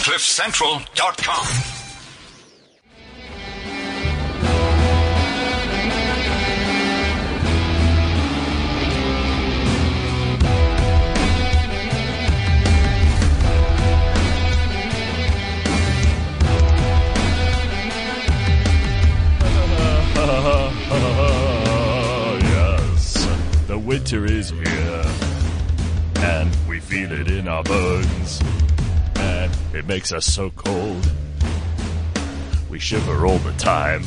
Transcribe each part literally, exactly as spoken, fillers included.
cliff central dot com. Yes, the winter is here, and we feel it in our bones, and it makes us so cold. We shiver all the time.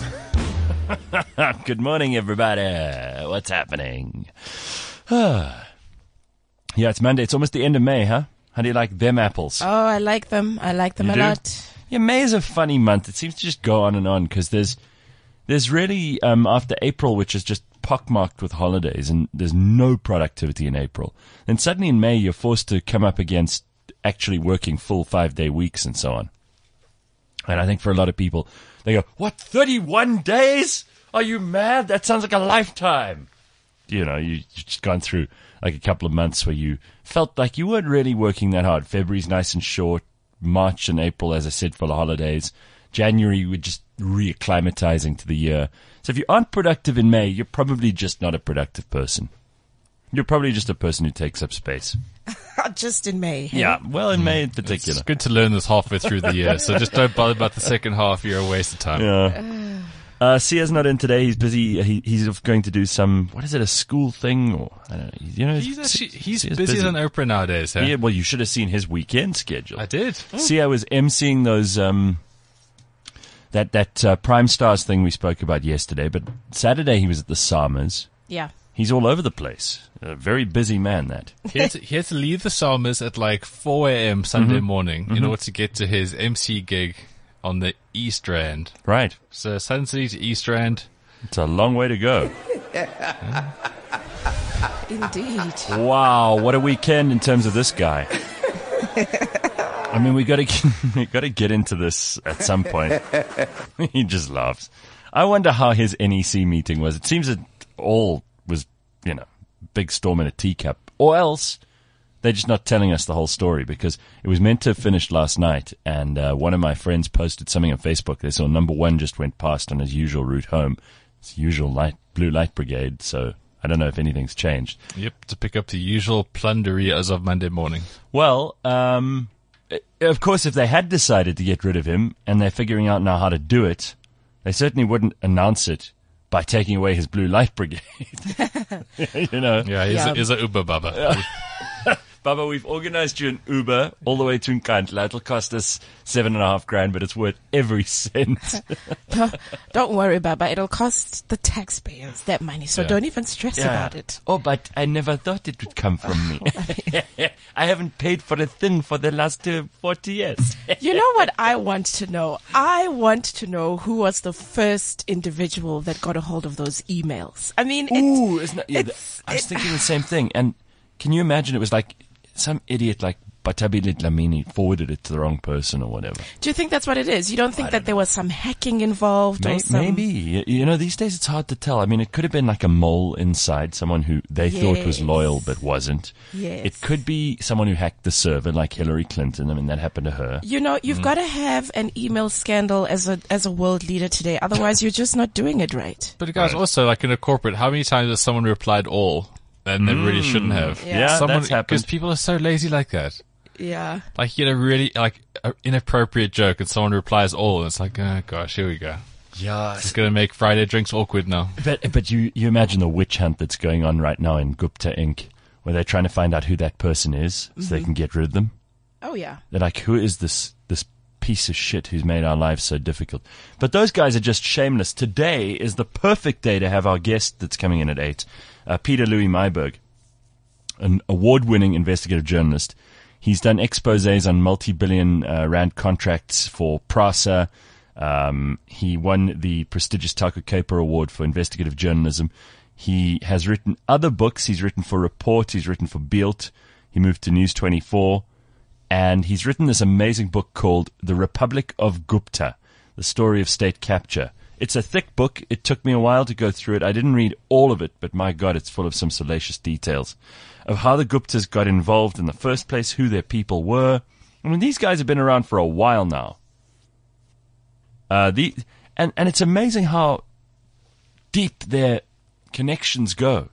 Good morning, everybody. What's happening? Yeah, it's Monday. It's almost the end of May, huh? How do you like them apples? Oh, I like them. I like them You a do? lot. Yeah, May is a funny month. It seems to just go on and on because there's there's really, um, after April, which is just pockmarked with holidays, and there's no productivity in April. Then suddenly in May, you're forced to come up against actually working full five-day weeks and so on. And I think for a lot of people, they go, what, thirty-one days? Are you mad? That sounds like a lifetime. You know, you, you've just gone through like a couple of months where you felt like you weren't really working that hard. February's nice and short. March and April, as I said, for the holidays. January, we're just reacclimatizing to the year. So if you aren't productive in May, you're probably just not a productive person. You're probably just a person who takes up space. Just in May. Hey? Yeah, well, in May in particular. It's good to learn this halfway through the year, so just don't bother about the second half. You're a waste of time. Yeah. Uh, Sia's not in today. He's busy. He, he's going to do some, what is it, a school thing? Or I don't know. You know, He's, actually, he's Sia's busier than Oprah nowadays, huh? Yeah, well, you should have seen his weekend schedule. I did. Sia was emceeing those, um, that, that uh, Prime Stars thing we spoke about yesterday, but Saturday he was at the Summers. Yeah. He's all over the place. A very busy man, that. He had, to, he had to leave the Summers at like four a.m. Sunday Mm-hmm. morning in order to get to his M C gig on the East Rand. Right. So Sun City to East Rand. It's a long way to go. Indeed. Wow, what a weekend in terms of this guy. I mean, we got to we got to get into this at some point. He just laughs. I wonder how his N E C meeting was. It seems it all was, you know, big storm in a teacup, or else they're just not telling us the whole story, because it was meant to have finished last night, and uh, one of my friends posted something on Facebook. They saw number one just went past on his usual route home. It's usual light, blue light brigade, so I don't know if anything's changed. Yep, to pick up the usual plundery as of Monday morning. Well, um, of course, if they had decided to get rid of him, and they're figuring out now how to do it, they certainly wouldn't announce it by taking away his blue light brigade. You know? Yeah, he's, Yeah. A, he's a Uber Baba. Baba, we've organized you an Uber all the way to Nkandla. It'll cost us seven and a half grand, but it's worth every cent. Don't worry, Baba. It'll cost the taxpayers that money, so Yeah. don't even stress about it. Oh, but I never thought it would come from me. I haven't paid for a thing for the last uh, forty years. You know what I want to know? I want to know who was the first individual that got a hold of those emails. I mean, it, Ooh, isn't that, yeah, it's- I was it- thinking the same thing. And can you imagine it was like some idiot like Batabile Dlamini forwarded it to the wrong person or whatever. do you think that's what it is? You don't think that there was some hacking involved or May- some... Maybe. You you know, these days it's hard to tell. I mean, it could have been like a mole inside, someone who they thought was Yes. loyal but wasn't. Yes. It could be someone who hacked the server like Hillary Clinton. I mean, that happened to her. You know, Mm. you've got to have an email scandal as a as a world leader today. Otherwise, you're just not doing it right. But guys, Right. also, like in a corporate, how many times has someone replied all and they really shouldn't have? Yeah. Yeah, Someone, that's happened. because people are so lazy like that. Yeah. Like, you get a really, like, a inappropriate joke and someone replies all, and it's like, oh gosh, here we go. Yeah. It's gonna make Friday drinks awkward now. But but you, you imagine the witch hunt that's going on right now in Gupta Incorporated, where they're trying to find out who that person is so they can get rid of them. Oh, yeah. They're like, who is this this piece of shit who's made our lives so difficult? But those guys are just shameless. Today is the perfect day to have our guest that's coming in at eight, uh, Peter Louis Myberg, an award-winning investigative journalist. He's done exposés on multi-billion uh, rand contracts for PRASA. Um, he won the prestigious Taco Caper Award for investigative journalism. He has written other books. He's written for Report. He's written for Beeld. He moved to News twenty-four. And he's written this amazing book called The Republic of Gupta, The Story of State Capture. It's a thick book. It took me a while to go through it. I didn't read all of it, but my God, it's full of some salacious details of how the Guptas got involved in the first place, who their people were, I mean, these guys have been around for a while now. Uh, the and, and it's amazing how deep their connections go.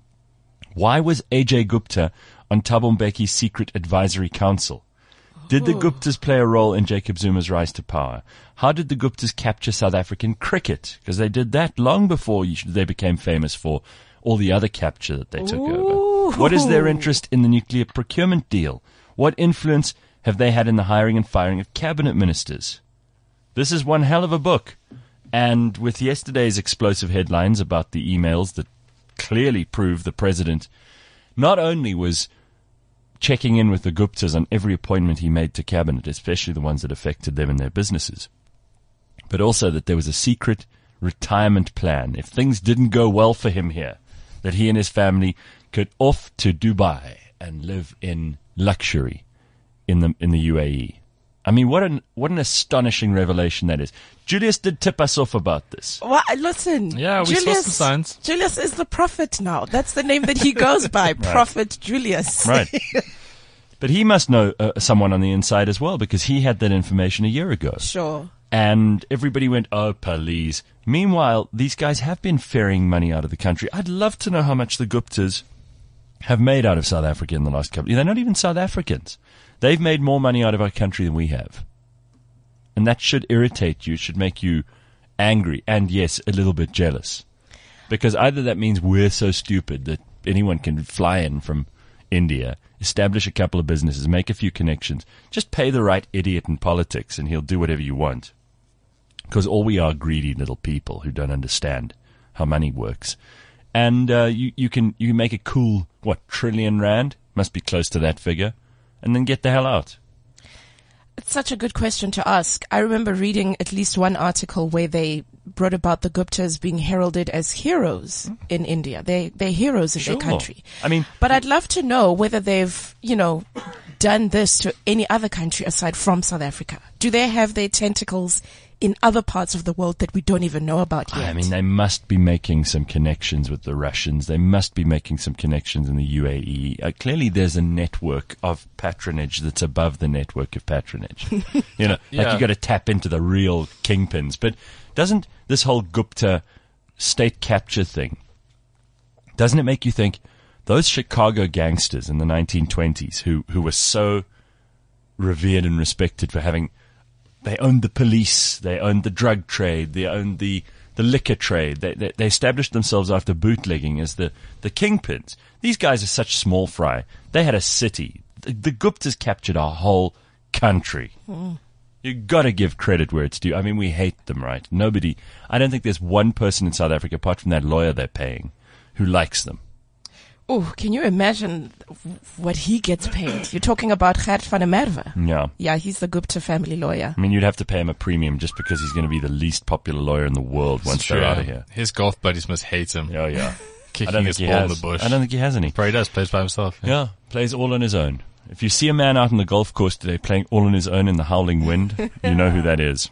Why was Ajay Gupta on Thabo Mbeki's secret advisory council? Did the Guptas play a role in Jacob Zuma's rise to power? How did the Guptas capture South African cricket? Because they did that long before you, they became famous for all the other capture that they took Ooh. over. What is their interest in the nuclear procurement deal? What influence have they had in the hiring and firing of cabinet ministers? This is one hell of a book. And with yesterday's explosive headlines about the emails that clearly prove the president not only was checking in with the Guptas on every appointment he made to cabinet, especially the ones that affected them and their businesses, but also that there was a secret retirement plan. If things didn't go well for him here, that he and his family could off to Dubai and live in luxury in the in the U A E. I mean, what an what an astonishing revelation that is. Julius did tip us off about this. Well, listen. Yeah, we saw Julius, some signs. Julius is the prophet now. That's the name that he goes by, Prophet Julius. Right. But he must know uh, someone on the inside as well, because he had that information a year ago. Sure. And everybody went, oh, please. Meanwhile, these guys have been ferrying money out of the country. I'd love to know how much the Guptas have made out of South Africa in the last couple of years. They're not even South Africans. They've made more money out of our country than we have. And that should irritate you. It should make you angry and, yes, a little bit jealous. Because either that means we're so stupid that anyone can fly in from India, establish a couple of businesses, make a few connections, just pay the right idiot in politics and he'll do whatever you want. Because all we are greedy little people who don't understand how money works. And uh, you, you can you can make a cool, what, trillion rand? Must be close to that figure. And then get the hell out. It's such a good question to ask. I remember reading at least one article where they brought about the Guptas being heralded as heroes in India. They, they're heroes in Sure. their country. I mean, But I'd love to know whether they've, you know, done this to any other country aside from South Africa. Do they have their tentacles in other parts of the world that we don't even know about yet? I mean, they must be making some connections with the Russians. They must be making some connections in the U A E. Uh, clearly, there's a network of patronage that's above the network of patronage. You know, Yeah. like you got to tap into the real kingpins. But doesn't this whole Gupta state capture thing, doesn't it make you think those Chicago gangsters in the nineteen twenties who, who were so revered and respected for having, they owned the police, they owned the drug trade, they owned the, the liquor trade. They, they, they established themselves after bootlegging as the, the kingpins. These guys are such small fry. They had a city. The, the Guptas captured a whole country. Mm. You got to give credit where it's due. I mean, we hate them, right? Nobody, I don't think there's one person in South Africa, apart from that lawyer they're paying, who likes them. Oh, can you imagine what he gets paid? You're talking about Gert van der Merwe. Yeah. Yeah, he's the Gupta family lawyer. I mean, you'd have to pay him a premium just because he's going to be the least popular lawyer in the world once Sure. they're out of here. His golf buddies must hate him. Oh, yeah. I Kicking don't his think he ball in has. the bush. I don't think he has any. Probably does. Plays by himself. Yeah, plays all on his own. If you see a man out on the golf course today playing all on his own in the howling wind, you know who that is.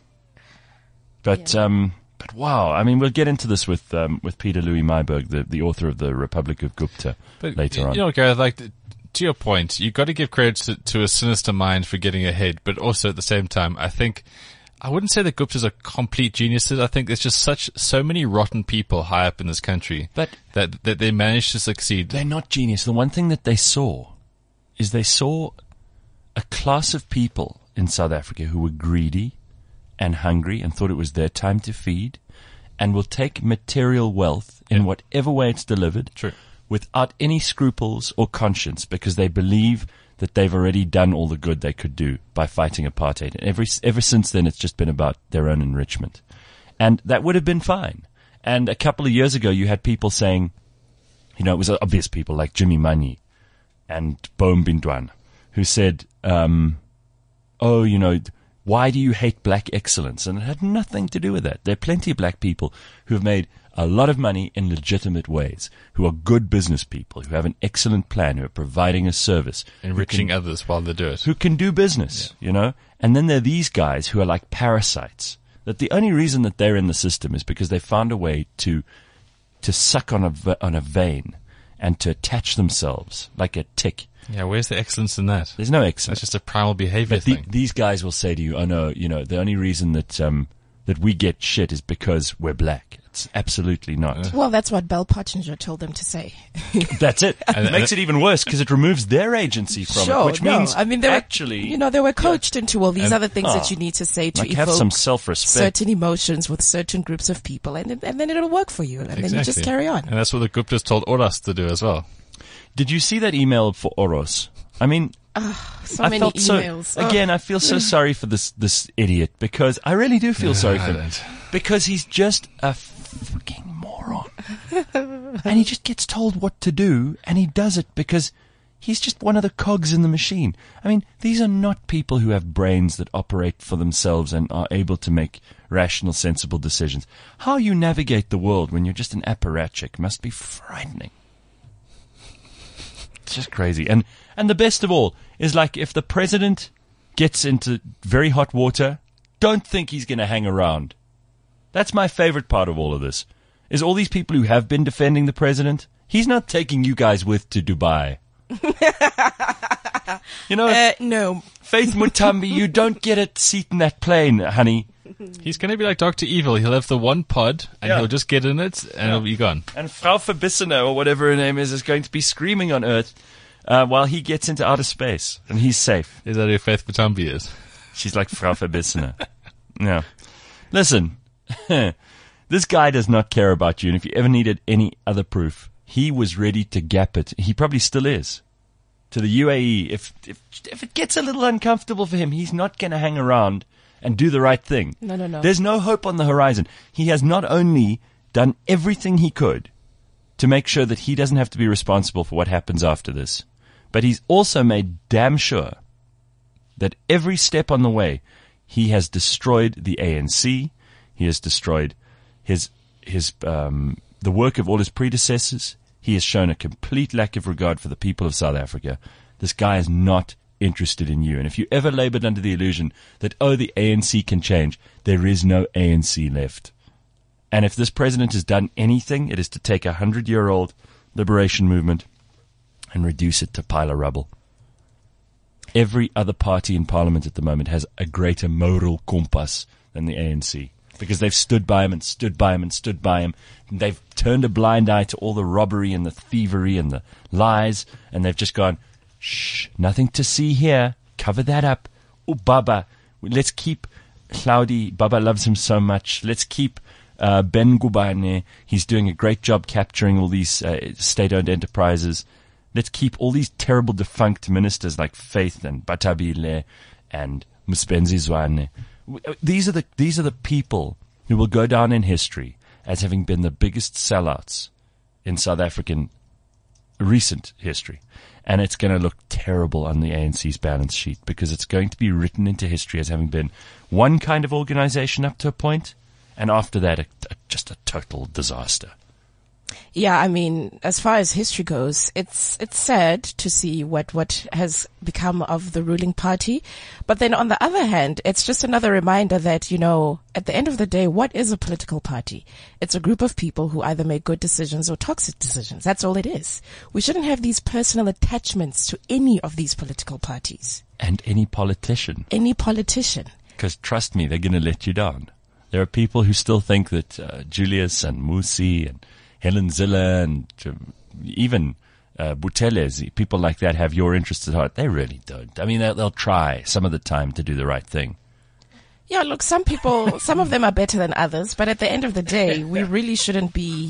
But Yeah. um, but wow, I mean, we'll get into this with um, with Peter Louis Myburgh, the the author of the Republic of Gupta, But later you on. know, Gareth, like to your point, you got to give credit to, to a sinister mind for getting ahead, but also at the same time, I think I wouldn't say the Guptas are complete geniuses. I think there's just such so many rotten people high up in this country But that that they managed to succeed. they're not genius. The one thing that they saw is they saw a class of people in South Africa who were greedy and hungry and thought it was their time to feed and will take material wealth in whatever way it's delivered True. without any scruples or conscience because they believe that they've already done all the good they could do by fighting apartheid. And every, ever since then, it's just been about their own enrichment. And that would have been fine. And a couple of years ago, you had people saying, you know, it was obvious people like Jimmy Manyi and Bohm Bindwan who said, um, oh, you know, why do you hate black excellence? And it had nothing to do with that. There are plenty of black people who have made a lot of money in legitimate ways, who are good business people, who have an excellent plan, who are providing a service, who Enriching can- others while they do it. who can do business, you know? And then there are these guys who are like parasites, that the only reason that they're in the system is because they found a way to to suck on a, ve- on a vein and to attach themselves like a tick. Yeah, where's the excellence in that? There's no excellence. That's just a primal behavior But the, thing. these guys will say to you, "Oh no, you know, the only reason that um, that we get shit is because we're black." It's absolutely not. Well, that's what Bell Pottinger told them to say. That's it. And- It makes it even worse because it removes their agency from Sure, it, which no. means I mean, they actually, were, you know, they were coached into all these And- other things oh, that you need to say to like have evoke some self-respect. certain emotions with certain groups of people, and then- and then it'll work for you, and then you just Exactly. carry on. And that's what the Guptas told Oras to do as well. Did you see that email for Oros? I mean, So I many felt emails. so Oh. again. I feel so sorry for this this idiot because I really do feel sorry I for him don't. because he's just a fucking moron, and he just gets told what to do, and he does it because he's just one of the cogs in the machine. I mean, these are not people who have brains that operate for themselves and are able to make rational, sensible decisions. How you navigate the world when you're just an apparatchik must be frightening. It's just crazy. And and the best of all is, like, if the president gets into very hot water, don't think he's going to hang around. That's my favorite part of all of this, is all these people who have been defending the president, he's not taking you guys with to Dubai. You know, Uh, no. Faith Mutambi, you don't get a seat in that plane, honey. He's going to be like Doctor Evil. He'll have the one pod, and Yeah. he'll just get in it, and he'll be gone. And Frau Verbissene, or whatever her name is, is going to be screaming on Earth uh, while he gets into outer space, and he's safe. Is that who Faith Mutambi is? She's like Frau Verbissene. Yeah. Listen, this guy does not care about you, and if you ever needed any other proof, he was ready to gap it. He probably still is. To the U A E, if if if it gets a little uncomfortable for him, he's not going to hang around and do the right thing. No, no, no. There's no hope on the horizon. He has not only done everything he could to make sure that he doesn't have to be responsible for what happens after this, but he's also made damn sure that every step on the way, he has destroyed the A N C. He has destroyed his his um, the work of all his predecessors. He has shown a complete lack of regard for the people of South Africa. This guy is not interested in you. And if you ever labored under the illusion that, oh, the A N C can change, there is no A N C left. And if this president has done anything, it is to take a hundred-year-old liberation movement and reduce it to pile of rubble. Every other party in parliament at the moment has a greater moral compass than the A N C. Because they've stood by him and stood by him and stood by him. And they've turned a blind eye to all the robbery and the thievery and the lies. And they've just gone, shh, nothing to see here. Cover that up. Oh, Baba, let's keep Cloudy. Baba loves him so much. Let's keep uh, Ben Gubane. He's doing a great job capturing all these uh, state-owned enterprises. Let's keep all these terrible defunct ministers like Faith and Batabile and Muspenzi Zwane. These are the these are the people who will go down in history as having been the biggest sellouts in South African recent history. And it's going to look terrible on the A N C's balance sheet because it's going to be written into history as having been one kind of organization up to a point, and after that, a, a, just a total disaster. Yeah, I mean, as far as history goes, it's it's sad to see what, what has become of the ruling party. But then on the other hand, it's just another reminder that, you know, at the end of the day, what is a political party? It's a group of people who either make good decisions or toxic decisions. That's all it is. We shouldn't have these personal attachments to any of these political parties. And any politician. Any politician. Because trust me, they're going to let you down. There are people who still think that uh, Julius and Musi and Helen Zille and um, even uh, Buthelezi, people like that have your interests at heart. They really don't. I mean, they'll, they'll try some of the time to do the right thing. Yeah, look, some people, some of them are better than others, but at the end of the day, we really shouldn't be,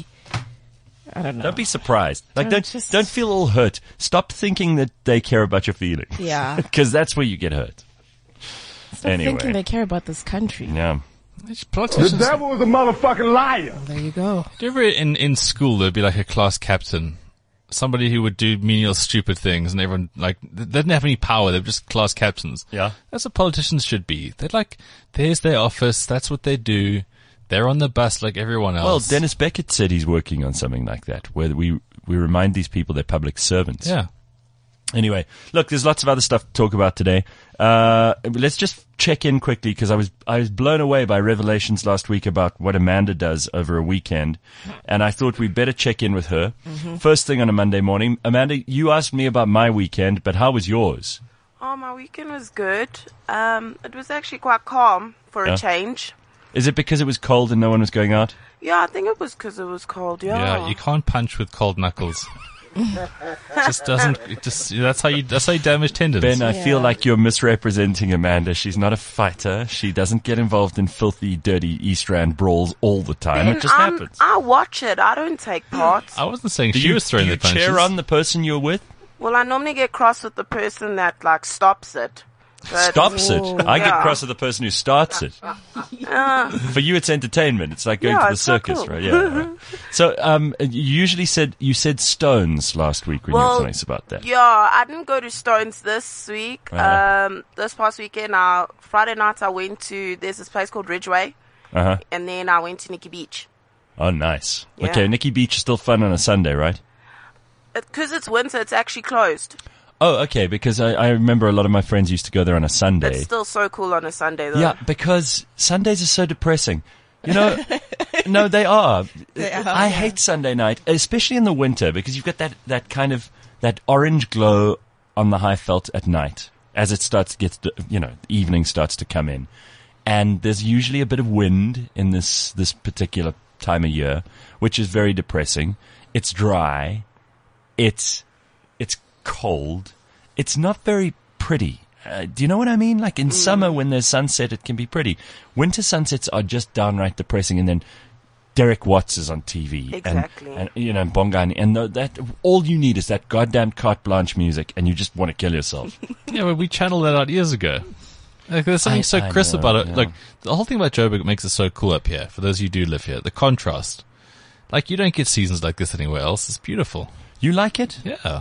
I don't know. Don't be surprised. Like, Don't don't just- don't feel all hurt. Stop thinking that they care about your feelings. Yeah. Because that's where you get hurt. Stop anyway. thinking they care about this country. Yeah. It's Politicians. The devil is a motherfucking liar. There you go. Do you ever in, in school there'd be like a class captain, somebody who would do menial stupid things, and everyone like they didn't have any power. They were just class captains. Yeah. That's what politicians should be. They're like, there's their office. That's what they do. They're on the bus like everyone else. Well, Dennis Beckett said he's working on something like that, where we we remind these people they're public servants. Yeah. Anyway, look, there's lots of other stuff to talk about today. Uh, let's just check in quickly because I was I was blown away by revelations last week about what Amanda does over a weekend, and I thought we'd better check in with her. Mm-hmm. First thing on a Monday morning, Amanda, you asked me about my weekend, but how was yours? Oh, my weekend was good. Um, it was actually quite calm for a Yeah. change. Is it because it was cold and no one was going out? Yeah, I think it was because it was cold. Yeah. Yeah, you can't punch with cold knuckles. It just doesn't. It just that's how you. That's how you damage tendons. Ben, I Yeah. feel like you're misrepresenting Amanda. She's not a fighter. She doesn't get involved in filthy, dirty East Rand brawls all the time. Ben, it just I'm- happens. I watch it. I don't take part. I wasn't saying Do she you, was throwing do you the punches. cheer on the person you're with? Well, I normally get cross with the person that like stops it. But Stops it. I get Yeah. cross with the person who starts it. For you, it's entertainment. It's like going Yeah, to the it's not circus, cool. right? Yeah. Right. So, um, you usually said you said Stones last week when you were Well, telling us about that. Yeah, I didn't go to Stones this week. Uh-huh. Um, this past weekend, uh, Friday night, I went to, there's this place called Ridgeway, Uh huh. and then I went to Nikki Beach. Oh, nice. Yeah. Okay, Nikki Beach is still fun on a Sunday, right? Because it's winter, it's actually closed. Oh, okay. Because I, I remember a lot of my friends used to go there on a Sunday. It's still so cool on a Sunday, though. Yeah, because Sundays are so depressing. You know, no, they are. They are, I yeah. hate Sunday night, especially in the winter, because you've got that, that kind of, that orange glow on the high felt at night as it starts to get, you know, evening starts to come in. And there's usually a bit of wind in this, this particular time of year, which is very depressing. It's dry. It's, it's cold. It's not very pretty. Uh, do you know what I mean? Like in summer when there's sunset, it can be pretty. Winter sunsets are just downright depressing. And then Derek Watts is on T V. Exactly. And, and you know, Bongani. And the, that, all you need is that goddamn carte blanche music and you just want to kill yourself. Yeah, but we channeled that out years ago. Like, there's something I- so I crisp know, about it. yeah. Like, the whole thing about Joburg makes it so cool up here. For those of you who do live here, the contrast. Like, you don't get seasons like this anywhere else. It's beautiful. You like it? Yeah.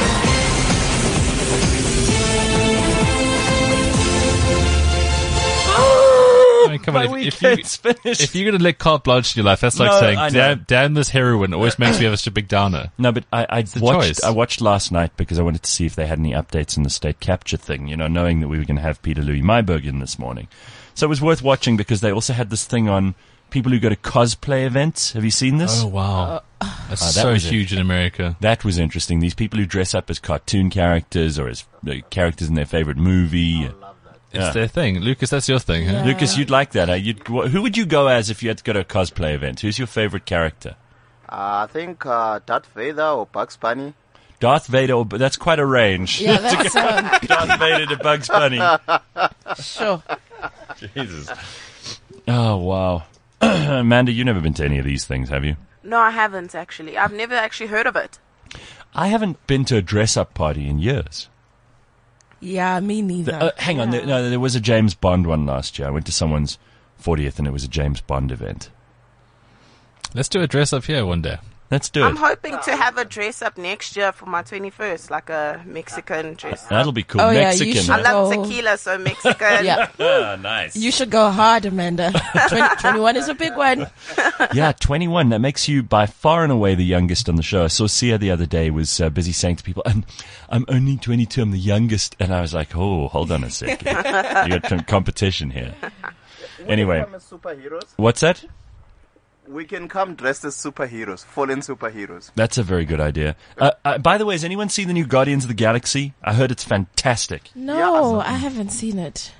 I mean, come on. My If, if, you, weekend's finished. if you're going to let carte blanche in your life, that's like No, saying, I know. damn, damn this heroin always makes me have such a big downer. No, but I, I the watched. choice. I watched last night because I wanted to see if they had any updates on the state capture thing. You know, knowing that we were going to have Peter Louis Myberg in this morning, so it was worth watching because they also had this thing on people who go to cosplay events. Have you seen this? Oh, wow. That's Ah, that so was it. huge in America. That was interesting. These people who dress up as cartoon characters or as uh, characters in their favorite movie. It's Yeah. their thing. Lucas, that's your thing, huh? Yeah. Lucas, you'd like that. Uh, you'd, wh- who would you go as if you had to go to a cosplay event? Who's your favorite character? Uh, I think uh, Darth Vader or Bugs Bunny. Darth Vader, or, but that's quite a range. Yeah, that's um, Darth Vader to Bugs Bunny. sure. Jesus. Oh, wow. Amanda, you've never been to any of these things, have you? No, I haven't, actually. I've never actually heard of it. I haven't been to a dress-up party in years. Yeah, me neither. Uh, hang on, there, no, there was a James Bond one last year. I went to someone's fortieth and it was a James Bond event. Let's do a dress up here one day. Let's do I'm it. hoping to have a dress up next year for my twenty-first, like a Mexican dress. That'll be cool. Oh, yeah, you Mexican. should. I love Oh. tequila, so Mexican. Yeah, Ah, nice. you should go hard, Amanda. twenty, twenty-one is a big one. Yeah, twenty-one. That makes you by far and away the youngest on the show. I saw Sia the other day was uh, busy saying to people, I'm, I'm only twenty-two, I'm the youngest. And I was like, oh, hold on a second. You got some competition here. Anyway, Come as superheroes. what's that? We can come dressed as superheroes, fallen superheroes. That's a very good idea. Uh, uh, by the way, has anyone seen the new Guardians of the Galaxy? I heard it's fantastic. No, I haven't seen it.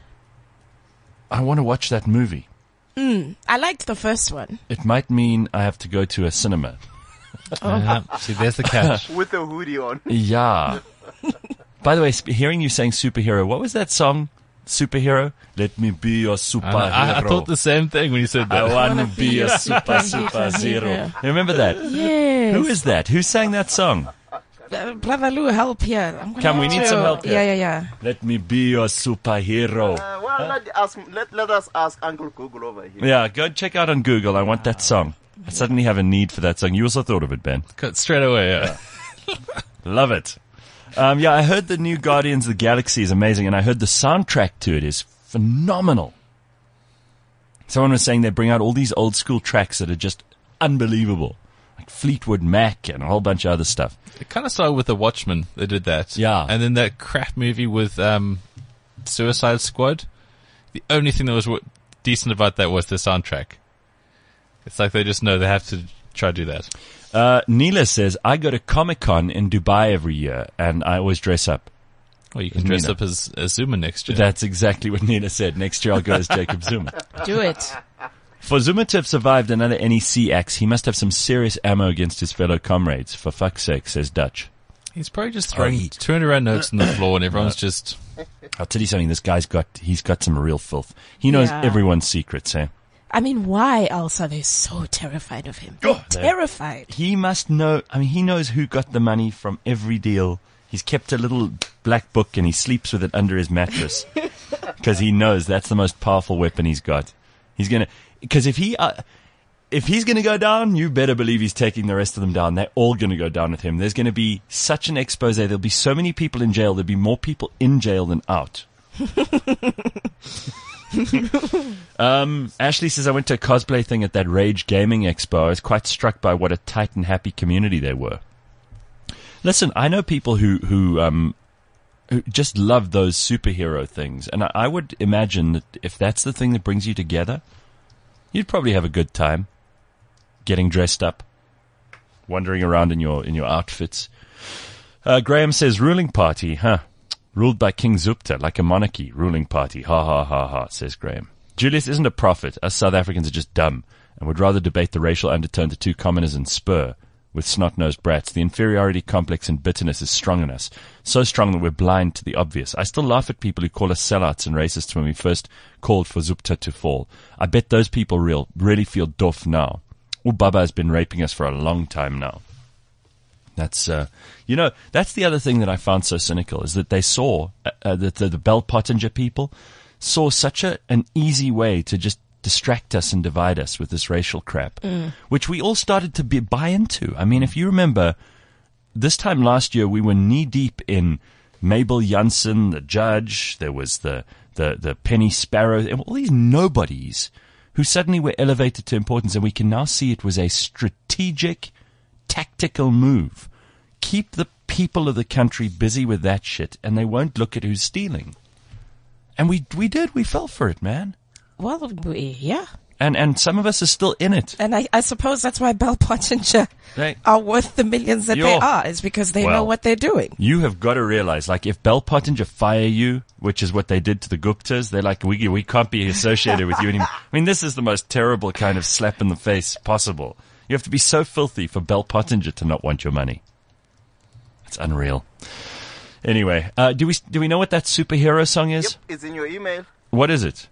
I want to watch that movie. I liked the first one. It might mean I have to go to a cinema. Yeah. See, there's the catch. With a hoodie on. Yeah. By the way, sp- hearing you saying superhero, what was that song? Superhero? Let me be your superhero. I, I, I thought the same thing when you said I that. want to be a super, super zero. You remember that? Yes. Who is that? Who sang that song? Uh, Brother Lou, help here. I'm gonna Come, we have need to- some help here. Yeah, yeah, yeah. Let me be your superhero. Uh, well, let, ask, let, let us ask Uncle Google over here. Yeah, go check out on Google. I want that song. I suddenly have a need for that song. You also thought of it, Ben. Cut straight away, yeah. Love it. Um, yeah, I heard the new Guardians of the Galaxy is amazing, and I heard the soundtrack to it is phenomenal. Someone was saying they bring out all these old school tracks that are just unbelievable. Like like Fleetwood Mac and a whole bunch of other stuff. It kind of started with The Watchmen. They did that. Yeah. And then that crap movie with um, Suicide Squad. The only thing that was w- decent about that was the soundtrack. It's like they just know they have to try to do that. Uh, Neela says, I go to Comic-Con in Dubai every year, and I always dress up. Well, you can dress up as, as Zuma next year. That's exactly what Neela said. Next year I'll go as Jacob Zuma. Do it. For Zuma to have survived another N E C axe, he must have some serious ammo against his fellow comrades. For fuck's sake, says Dutch. He's probably just throwing Oh, he- two hundred rand notes on the floor and everyone's just... I'll tell you something, this guy's got, he's got some real filth. He knows Yeah. everyone's secrets, eh? I mean, why else are they so terrified of him? They're Oh, they're- terrified. He must know, I mean, he knows who got the money from every deal. He's kept a little black book and he sleeps with it under his mattress. Because he knows that's the most powerful weapon he's got. He's gonna, because if he, uh, if he's gonna go down, you better believe he's taking the rest of them down. They're all gonna go down with him. There's gonna be such an expose. There'll be so many people in jail. There'll be more people in jail than out. um, Ashley says, I went to a cosplay thing at that Rage Gaming Expo. I was quite struck by what a tight and happy community they were. Listen, I know people who, who, um, who just love those superhero things. And I, I would imagine that if that's the thing that brings you together, you'd probably have a good time getting dressed up, wandering around in your, in your outfits. Uh, Graham says, ruling party, huh? Ruled by King Zupta, like a monarchy, ruling party. Ha ha ha ha, says Graham. Julius isn't a prophet. Us South Africans are just dumb and would rather debate the racial undertone to two commoners and spur with snot-nosed brats. The inferiority complex and bitterness is strong in us. So strong that we're blind to the obvious. I still laugh at people who call us sellouts and racists when we first called for Zupta to fall. I bet those people real, really feel doff now. Ubaba has been raping us for a long time now. That's, uh, you know, that's the other thing that I found so cynical is that they saw, uh, uh, that the, the Bell Pottinger people saw such a, an easy way to just distract us and divide us with this racial crap, mm. which we all started to be, buy into. I mean, if you remember, this time last year we were knee deep in Mabel Janssen, the judge. There was the, the, the Penny Sparrow, and all these nobodies who suddenly were elevated to importance, and we can now see it was a strategic, tactical move. Keep the people of the country busy with that shit, and they won't look at who's stealing. And we we did. We fell for it, man. Well, we, yeah. And and some of us are still in it. And I, I suppose that's why Bell Pottinger Right. are worth the millions that they You're- are, is because they Well, know what they're doing. You have got to realize, like, if Bell Pottinger fire you, which is what they did to the Guptas, they're like, we we can't be associated with you anymore. I mean, this is the most terrible kind of slap in the face possible. You have to be so filthy for Bell Pottinger to not want your money. It's unreal. Anyway, uh, do we do we know what that superhero song is? Yep, it's in your email. What is it?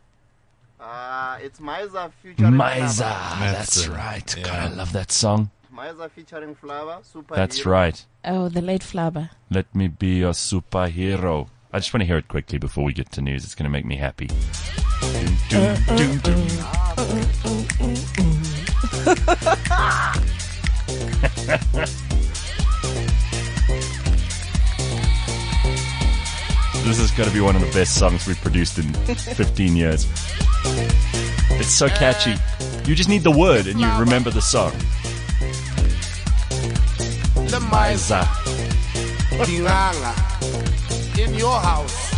Uh, it's Maiza featuring Maiza. Flava. That's That's right. it. God, Yeah. I love that song. Maiza featuring Flava. Super That's hero. right. Oh, the late Flabber. Let me be your superhero. I just want to hear it quickly before we get to news. It's going to make me happy. Doom, doom, doom, doom. This is going to be one of the best songs we've produced in fifteen years. It's so catchy. You just need the word and you remember the song. The Maiza. Dinganga in your house.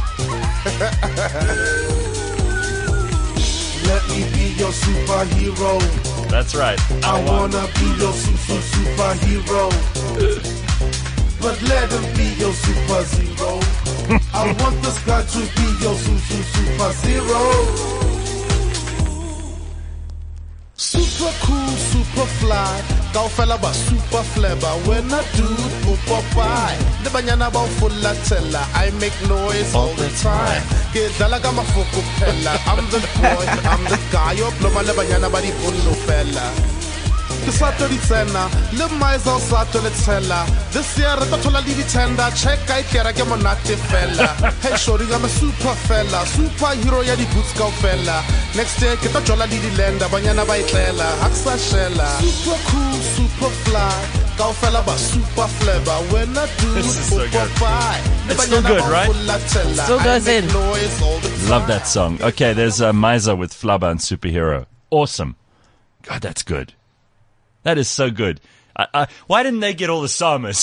Let me be your superhero. That's right. I wanna be your su- su- superhero. But let him be your super zero. I want this guy to be your su- su- super zero. Super cool, super fly. Kaufela ba super flavor. When I do super pie. The banyana ba full tella. I make noise all the time. Get dalaga mafuku pella. I'm the boy, I'm the guy. Yo ploma le banyana ba di punno fella. Ke sato di tsena le maiza o sato le tshela this year re tla thola le ditender check I kera ke monate fella hey shorty I'm a super fella superhero ya di boots kaofela next year ke tla jola le di lenda banyana ba itlela ha ksa shela super cool super fly kaofela ba super flavor when I do This is so good. pie It's still good, right? Still goes in. Love that song. Okay, there's uh, Maiza with Flabba and Superhero. Awesome. God, that's good. That is so good. I, I, why didn't they get all the Samas?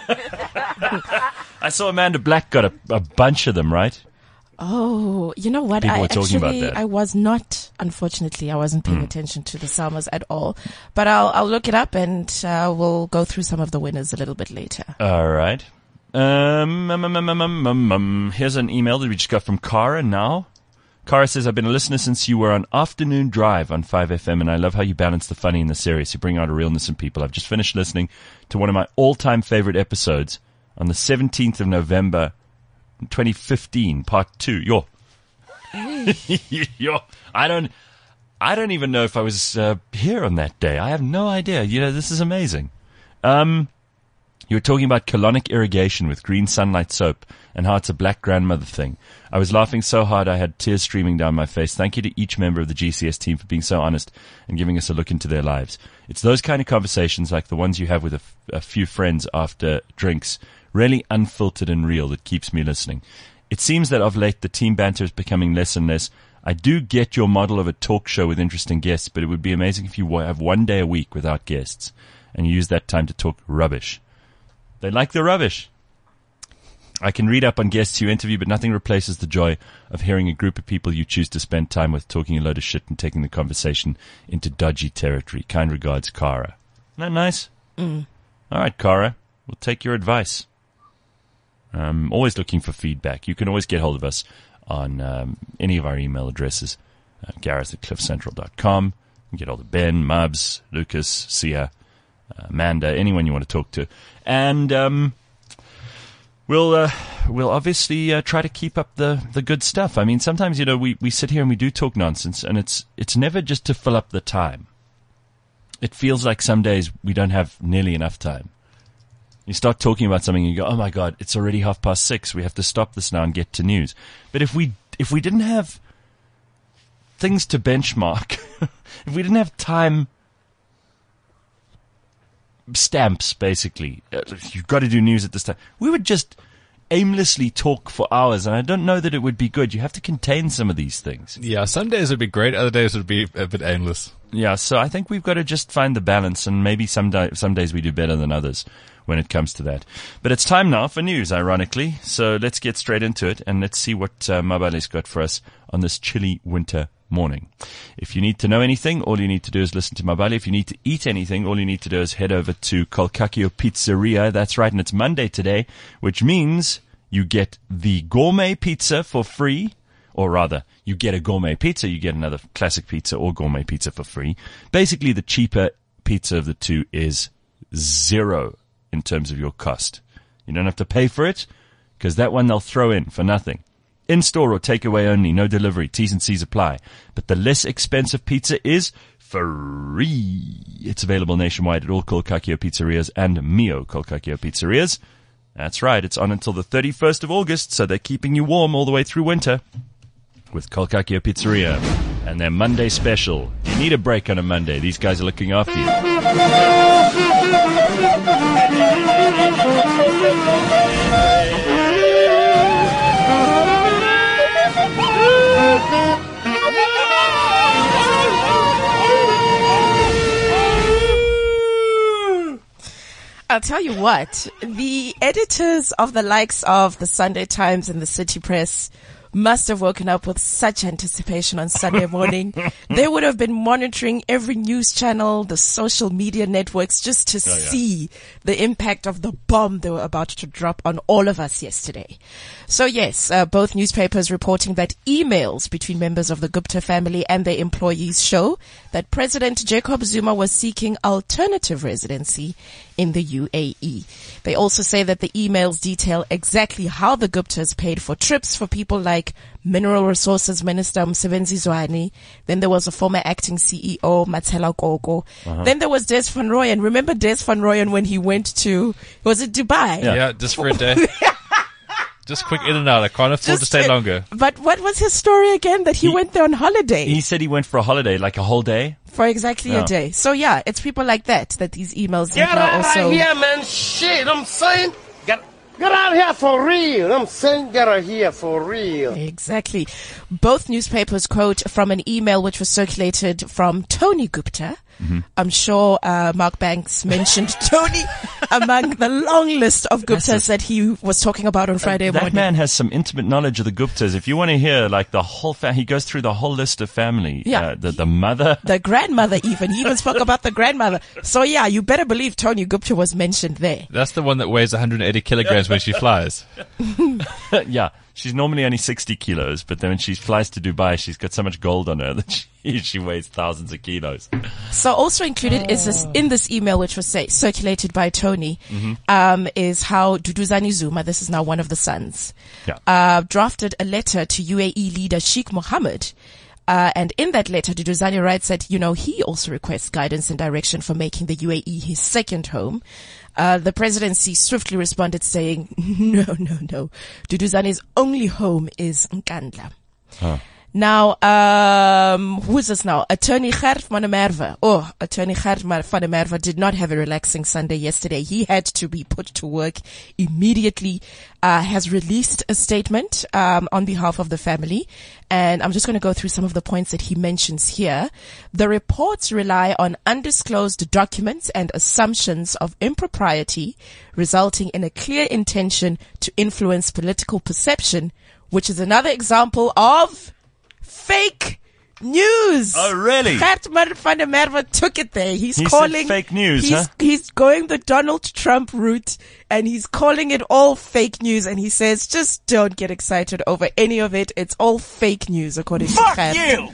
I saw Amanda Black got a, a bunch of them, right? Oh, you know what? People I were talking actually, about that. I was not, unfortunately, I wasn't paying Mm. attention to the Salmas at all. But I'll, I'll look it up and uh, we'll go through some of the winners a little bit later. All right. Um, um, um, um, um, um, um, here's an email that we just got from Cara now. Cara says, I've been a listener since you were on Afternoon Drive on five F M, and I love how you balance the funny and the serious. You bring out a realness in people. I've just finished listening to one of my all-time favorite episodes on the seventeenth of November, twenty fifteen, part two. Yo. Yo. I don't, I don't even know if I was uh, here on that day. I have no idea. You know, this is amazing. Um, you were talking about colonic irrigation with green sunlight soap and how it's a black grandmother thing. I was laughing so hard I had tears streaming down my face. Thank you to each member of the G C S team for being so honest and giving us a look into their lives. It's those kind of conversations like the ones you have with a, f- a few friends after drinks, really unfiltered and real, that keeps me listening. It seems that of late the team banter is becoming less and less. I do get your model of a talk show with interesting guests, but it would be amazing if you w- have one day a week without guests and you use that time to talk rubbish. They like the rubbish. I can read up on guests you interview, but nothing replaces the joy of hearing a group of people you choose to spend time with talking a load of shit and taking the conversation into dodgy territory. Kind regards, Cara. Isn't that nice? Mm. All right, Cara. We'll take your advice. I'm always looking for feedback. You can always get hold of us on um, any of our email addresses. Uh, Gareth at cliff central dot com. You can get hold of Ben, Mubs, Lucas, Sia, uh, Amanda, anyone you want to talk to. And um, we'll uh, we'll obviously uh, try to keep up the, the good stuff. I mean, sometimes, you know, we, we sit here and we do talk nonsense, and it's it's never just to fill up the time. It feels like some days we don't have nearly enough time. You start talking about something and you go, oh my God, it's already half past six. We have to stop this now and get to news. But if we if we didn't have things to benchmark, if we didn't have time stamps, basically, uh, you've got to do news at this time, we would just aimlessly talk for hours, and I don't know that it would be good. You have to contain some of these things. Yeah, some days would be great, other days would be a bit aimless. Yeah, so I think we've got to just find the balance, and maybe some, di- some days we do better than others when it comes to that. But it's time now for news, ironically, so let's get straight into it, and let's see what uh, Mabale's got for us on this chilly winter morning. If you need to know anything, all you need to do is listen to Mabale. If you need to eat anything, all you need to do is head over to Kolkakio Pizzeria. That's right, and it's Monday today, which means you get the gourmet pizza for free, or rather, you get a gourmet pizza, you get another classic pizza or gourmet pizza for free. Basically, the cheaper pizza of the two is zero in terms of your cost. You don't have to pay for it, because that one they'll throw in for nothing. In-store or takeaway only, no delivery, T's and C's apply. But the less expensive pizza is free. It's available nationwide at all Kolkakio Pizzerias and Mio Kolkakio Pizzerias. That's right, it's on until the thirty-first of August, so they're keeping you warm all the way through winter with Kolkakio Pizzeria and their Monday special. You need a break on a Monday. These guys are looking after you. I'll tell you what, the editors of the likes of the Sunday Times and the City Press must have woken up with such anticipation on Sunday morning. They would have been monitoring every news channel, the social media networks, just to Oh, yeah. see the impact of the bomb they were about to drop on all of us yesterday. So yes, uh, both newspapers reporting that emails between members of the Gupta family and their employees show that President Jacob Zuma was seeking alternative residency in the U A E. They also say that the emails detail exactly how the Guptas paid for trips for people like Mineral Resources Minister Msebenzi Zwane. Then there was a former acting C E O, Matsela Koko. Uh-huh. Then there was Des van Rooyen. Remember Des van Rooyen when he went to, was it Dubai? Yeah. Yeah, just for a day. Just quick in and out. I can't afford to Just stay to- longer. But what was his story again? That he, He- went there on holiday He said he went for a holiday, like a whole day. for exactly Yeah. a day. So yeah, it's people like that that these emails Get have now out also. of here, man. Shit, I'm saying. Get, get out of here for real. I'm saying get out of here for real. Exactly. Both newspapers quote from an email which was circulated from Tony Gupta, Mm-hmm. I'm sure uh, Mark Banks mentioned Tony among the long list of Guptas that he was talking about on Friday that morning. man has some intimate knowledge of the Guptas. If you want to hear like the whole fa- he goes through the whole list of family. Yeah. Uh, the, the mother. The grandmother even. He even spoke about the grandmother. So yeah, you better believe Tony Gupta was mentioned there. That's the one that weighs one hundred eighty kilograms when she flies. Yeah. She's normally only sixty kilos, but then when she flies to Dubai, she's got so much gold on her that she, she weighs thousands of kilos. So also included is this, in this email, which was say, circulated by Tony, Mm-hmm. um, is how Duduzane Zuma, this is now one of the sons, Yeah. uh, drafted a letter to U A E leader Sheikh Mohammed. Uh, and in that letter, Duduzane writes that, you know, he also requests guidance and direction for making the U A E his second home. Uh, the presidency swiftly responded saying, no, no, no. Duduzane's only home is Nkandla. Huh. Now, um, who's this now? Attorney Gert van der Merwe. Oh, Attorney Gert van der Merwe did not have a relaxing Sunday yesterday. He had to be put to work immediately, uh, has released a statement, um, on behalf of the family. And I'm just going to go through some of the points that he mentions here. The reports rely on undisclosed documents and assumptions of impropriety, resulting in a clear intention to influence political perception, which is another example of fake news. Oh, really? Gert van der Merwe took it there. He's He said calling fake news, he's, huh? He's going the Donald Trump route and he's calling it all fake news. And he says, just don't get excited over any of it. It's all fake news, according to Fuck Gert. you!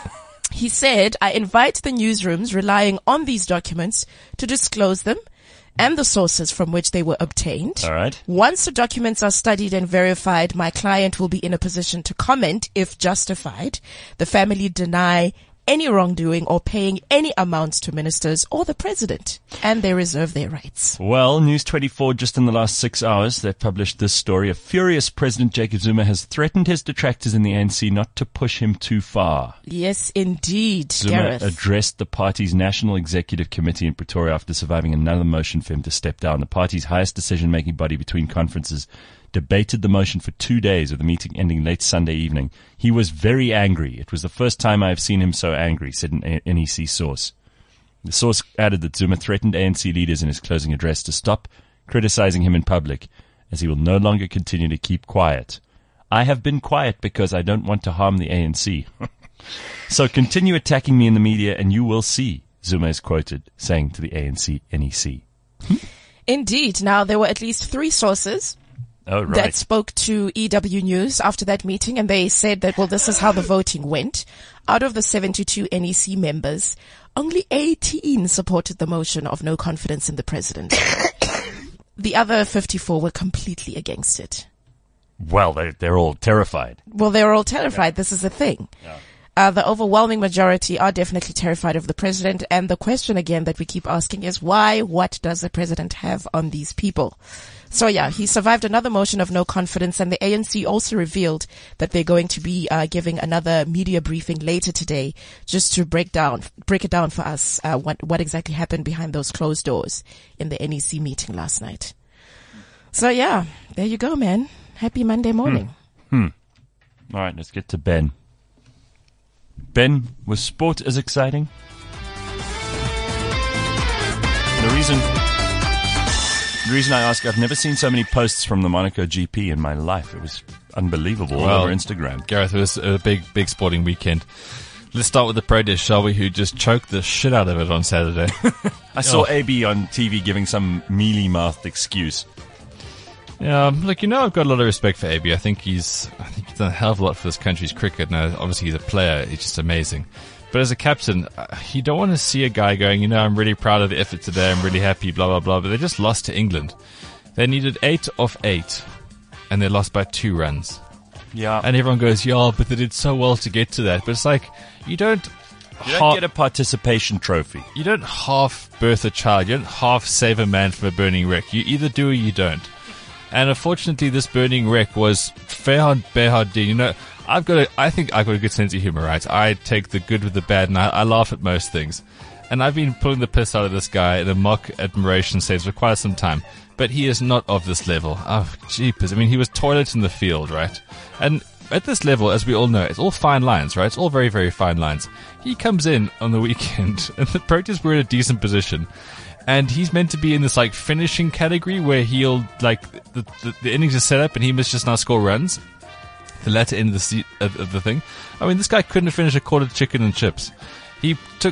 He said, I invite the newsrooms relying on these documents to disclose them and the sources from which they were obtained. All right. Once the documents are studied and verified, my client will be in a position to comment if justified. The family deny any wrongdoing or paying any amounts to ministers or the president, and they reserve their rights. Well, News twenty-four, just in the last six hours, they've published this story. A furious President Jacob Zuma has threatened his detractors in the A N C not to push him too far. Yes, indeed, Zuma Gareth. addressed the party's National Executive Committee in Pretoria after surviving another motion for him to step down. The party's highest decision-making body between conferences debated the motion for two days, with the meeting ending late Sunday evening. He was very angry. It was the first time I have seen him so angry, said an N E C source. The source added that Zuma threatened A N C leaders in his closing address to stop criticizing him in public, as he will no longer continue to keep quiet. I have been quiet because I don't want to harm the A N C. So continue attacking me in the media and you will see, Zuma is quoted saying to the A N C N E C. Indeed. Now, there were at least three sources Oh, right. that spoke to E W News after that meeting, and they said that, well, this is how the voting went. Out of the seventy-two N E C members, only eighteen supported the motion of no confidence in the president. The other fifty-four were completely against it. Well, they're, they're all terrified. Well, they're all terrified. This is the thing. Yeah. Uh, the overwhelming majority are definitely terrified of the president. And the question again that we keep asking is why? What does the president have on these people? So yeah, he survived another motion of no confidence, and the A N C also revealed that they're going to be uh, giving another media briefing later today, just to break down, break it down for us, uh, what what exactly happened behind those closed doors in the N E C meeting last night. So yeah, there you go, man. Happy Monday morning. Hmm. All right, let's get to Ben. Ben, was sport as exciting? The reason, the reason I ask, I've never seen so many posts from the Monaco G P in my life. It was unbelievable all Well, over Instagram. Gareth, it was a big, big sporting weekend. Let's start with the Pro Dish, shall we, who just choked the shit out of it on Saturday. I saw Oh. A B on T V giving some mealy-mouthed excuse. Yeah, um, look, you know, I've got a lot of respect for A B. I think he's, I think he's done a hell of a lot for this country's cricket. Now, obviously, he's a player; he's just amazing. But as a captain, uh, you don't want to see a guy going, you know, I'm really proud of the effort today. I'm really happy, blah blah blah. But they just lost to England. They needed eight off eight, and they lost by two runs. Yeah. And everyone goes, yeah, but they did so well to get to that. But it's like you don't. You don't ha- get a participation trophy. you don't half birth a child. You don't half save a man from a burning wreck. You either do or you don't. And unfortunately, this burning wreck was Farhad Behardine. You know, I've got a, I think I've got a good sense of humor, right? I take the good with the bad, and I, I laugh at most things. And I've been pulling the piss out of this guy in a mock admiration sense for quite some time. But he is not of this level. Oh, jeepers. I mean, he was toilet in the field, right? And at this level, as we all know, it's all fine lines, right? It's all very, very fine lines. He comes in on the weekend, and the Proteas were in a decent position. And he's meant to be in this, like, finishing category where he'll, like, the, the, the innings are set up and he must just now score runs. The latter end of the, se- of, of the thing. I mean, this guy couldn't finish a quarter chicken and chips. He took...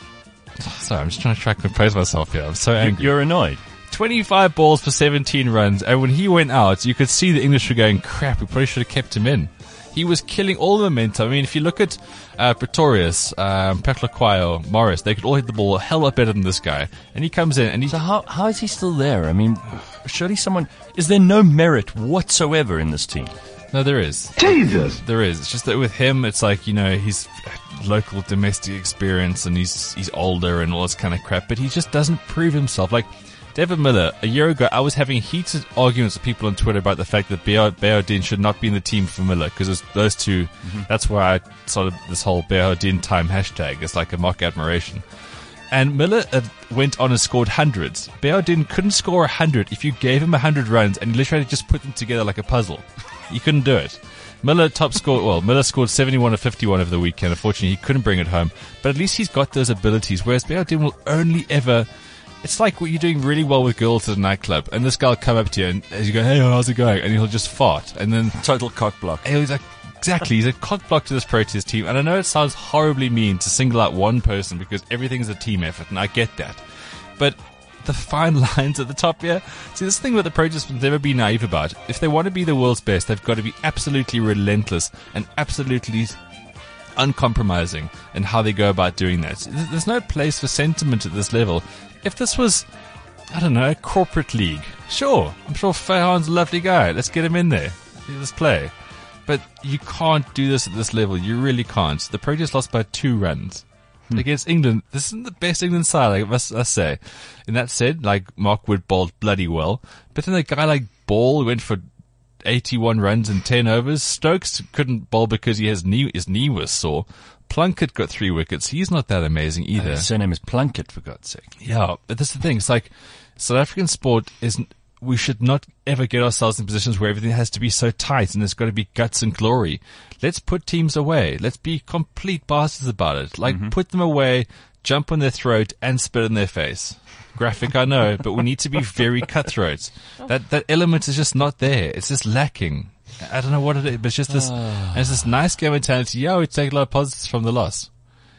Sorry, I'm just trying to try to compose myself here. I'm so angry. You're annoyed. twenty-five balls for seventeen runs, and when he went out, you could see the English were going, crap, we probably should have kept him in. He was killing all the momentum. I mean, if you look at uh, Pretorius, um, Petlakwayo, Morris, they could all hit the ball a hell lot better than this guy. And he comes in and he... So how how is he still there? I mean, surely someone... Is there no merit whatsoever in this team? No, there is. Jesus! There is. It's just that with him, it's like, you know, he's local domestic experience and he's he's older and all this kind of crap, but he just doesn't prove himself. Like, David Miller, a year ago, I was having heated arguments with people on Twitter about the fact that Bayardine should not be in the team for Miller, because those two, mm-hmm. that's why I started this whole Bayardine time hashtag. It's like a mock admiration. And Miller uh, went on and scored hundreds. Bayardine couldn't score a hundred if you gave him a hundred runs and literally just put them together like a puzzle. You couldn't do it. Miller top scored, well, Miller scored seventy-one or fifty-one over the weekend. Unfortunately, he couldn't bring it home. But at least he's got those abilities, whereas Bayardine will only ever... It's like what you're doing really well with girls at a nightclub, and this guy will come up to you, and as you go, hey, how's it going? And he'll just fart, and then... Total cock block. And he's like, exactly, he's a cock block to this Proteas team, and I know it sounds horribly mean to single out one person, because everything's a team effort, and I get that. But the fine lines at the top here... See, this thing that the Proteas will never be naive about. If they want to be the world's best, they've got to be absolutely relentless, and absolutely... uncompromising in how they go about doing that. There's no place for sentiment at this level. If this was, I don't know, a corporate league, sure, I'm sure Fahan's a lovely guy. Let's get him in there. Let's play. But you can't do this at this level. You really can't. The Proteas lost by two runs. Hmm. Against England. This isn't the best England side, I must, I say. And that said, like, Mark Wood bowled bloody well. But then a guy like Ball went for eighty-one runs in ten overs. Stokes couldn't bowl because he has knee, his knee was sore. Plunkett got three wickets. He's not that amazing either. Uh, his surname is Plunkett, for God's sake. Yeah, but that's the thing. It's like, South African sport isn't, we should not ever get ourselves in positions where everything has to be so tight and there's got to be guts and glory. Let's put teams away. Let's be complete bastards about it. Like, mm-hmm. put them away, jump on their throat, and spit in their face. Graphic, I know, but we need to be very cutthroat. That that element is just not there. It's just lacking. I don't know what it is, but it's just this, and it's this nice game mentality. Yeah, we take a lot of positives from the loss.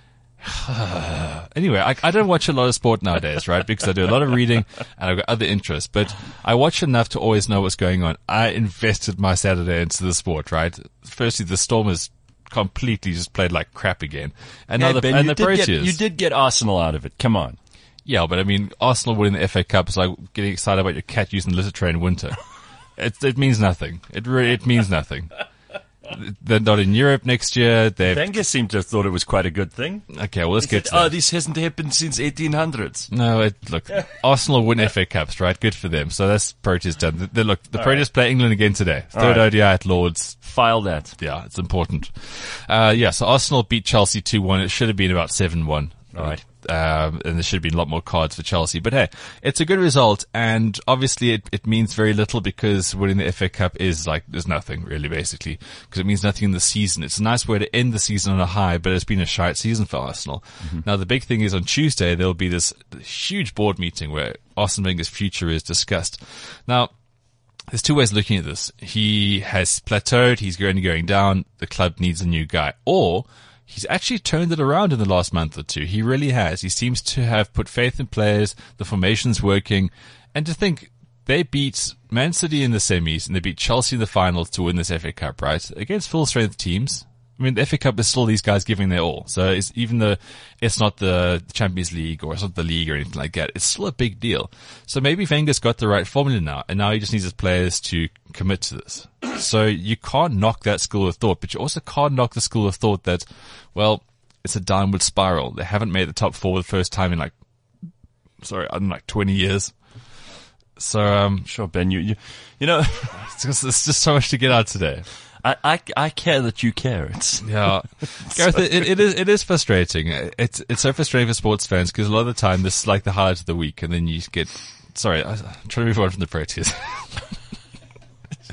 Anyway, I, I don't watch a lot of sport nowadays, right? Because I do a lot of reading and I've got other interests, but I watch enough to always know what's going on. I invested my Saturday into the sport, right? Firstly, the Stormers completely just played like crap again. And hey, now the, Ben, and you the did get, Proteas. you did get Arsenal out of it. Come on. Yeah, but I mean, Arsenal winning the F A Cup is like getting excited about your cat using litter tray in winter. It, it means nothing. It really, it means nothing. They're not in Europe next year. They've... Wenger seemed to have thought it was quite a good thing. Okay, well, let's he get said, to that. Oh, this hasn't happened since eighteen hundreds. No, it, look, Arsenal win F A Cups, right? Good for them. So that's Proteas done. They, they, look, the Proteas right. play England again today. Third right. O D I at Lords. File that. Yeah, it's important. Uh, yeah, so Arsenal beat Chelsea two one. It should have been about seven one. All right. Um, and there should have been a lot more cards for Chelsea. But hey, it's a good result, and obviously it, it means very little because winning the F A Cup is like, there's nothing really, basically, because it means nothing in the season. It's a nice way to end the season on a high, but it's been a shite season for Arsenal. Mm-hmm. Now, the big thing is on Tuesday, there'll be this huge board meeting where Arsene Wenger's future is discussed. Now, there's two ways of looking at this. He has plateaued, he's going going down, the club needs a new guy. Or, he's actually turned it around in the last month or two. He really has. He seems to have put faith in players, the formation's working, and to think they beat Man City in the semis and they beat Chelsea in the finals to win this F A Cup, right? Against full strength teams. I mean, the F A Cup is still these guys giving their all. So it's, even though it's not the Champions League or it's not the league or anything like that, it's still a big deal. So maybe Wenger's got the right formula now, and now he just needs his players to commit to this. So you can't knock that school of thought, but you also can't knock the school of thought that, well, it's a downward spiral. They haven't made the top four the first time in like, sorry, in like twenty years. So, um, sure, Ben, you, you, you know, it's just, it's just so much to get out today. I, I, I care that you care. It's yeah, Gareth, it, it is it is frustrating. It's it's so frustrating for sports fans because a lot of the time this is like the highlight of the week, and then you get. Sorry, I'm trying to move on from the Proteas.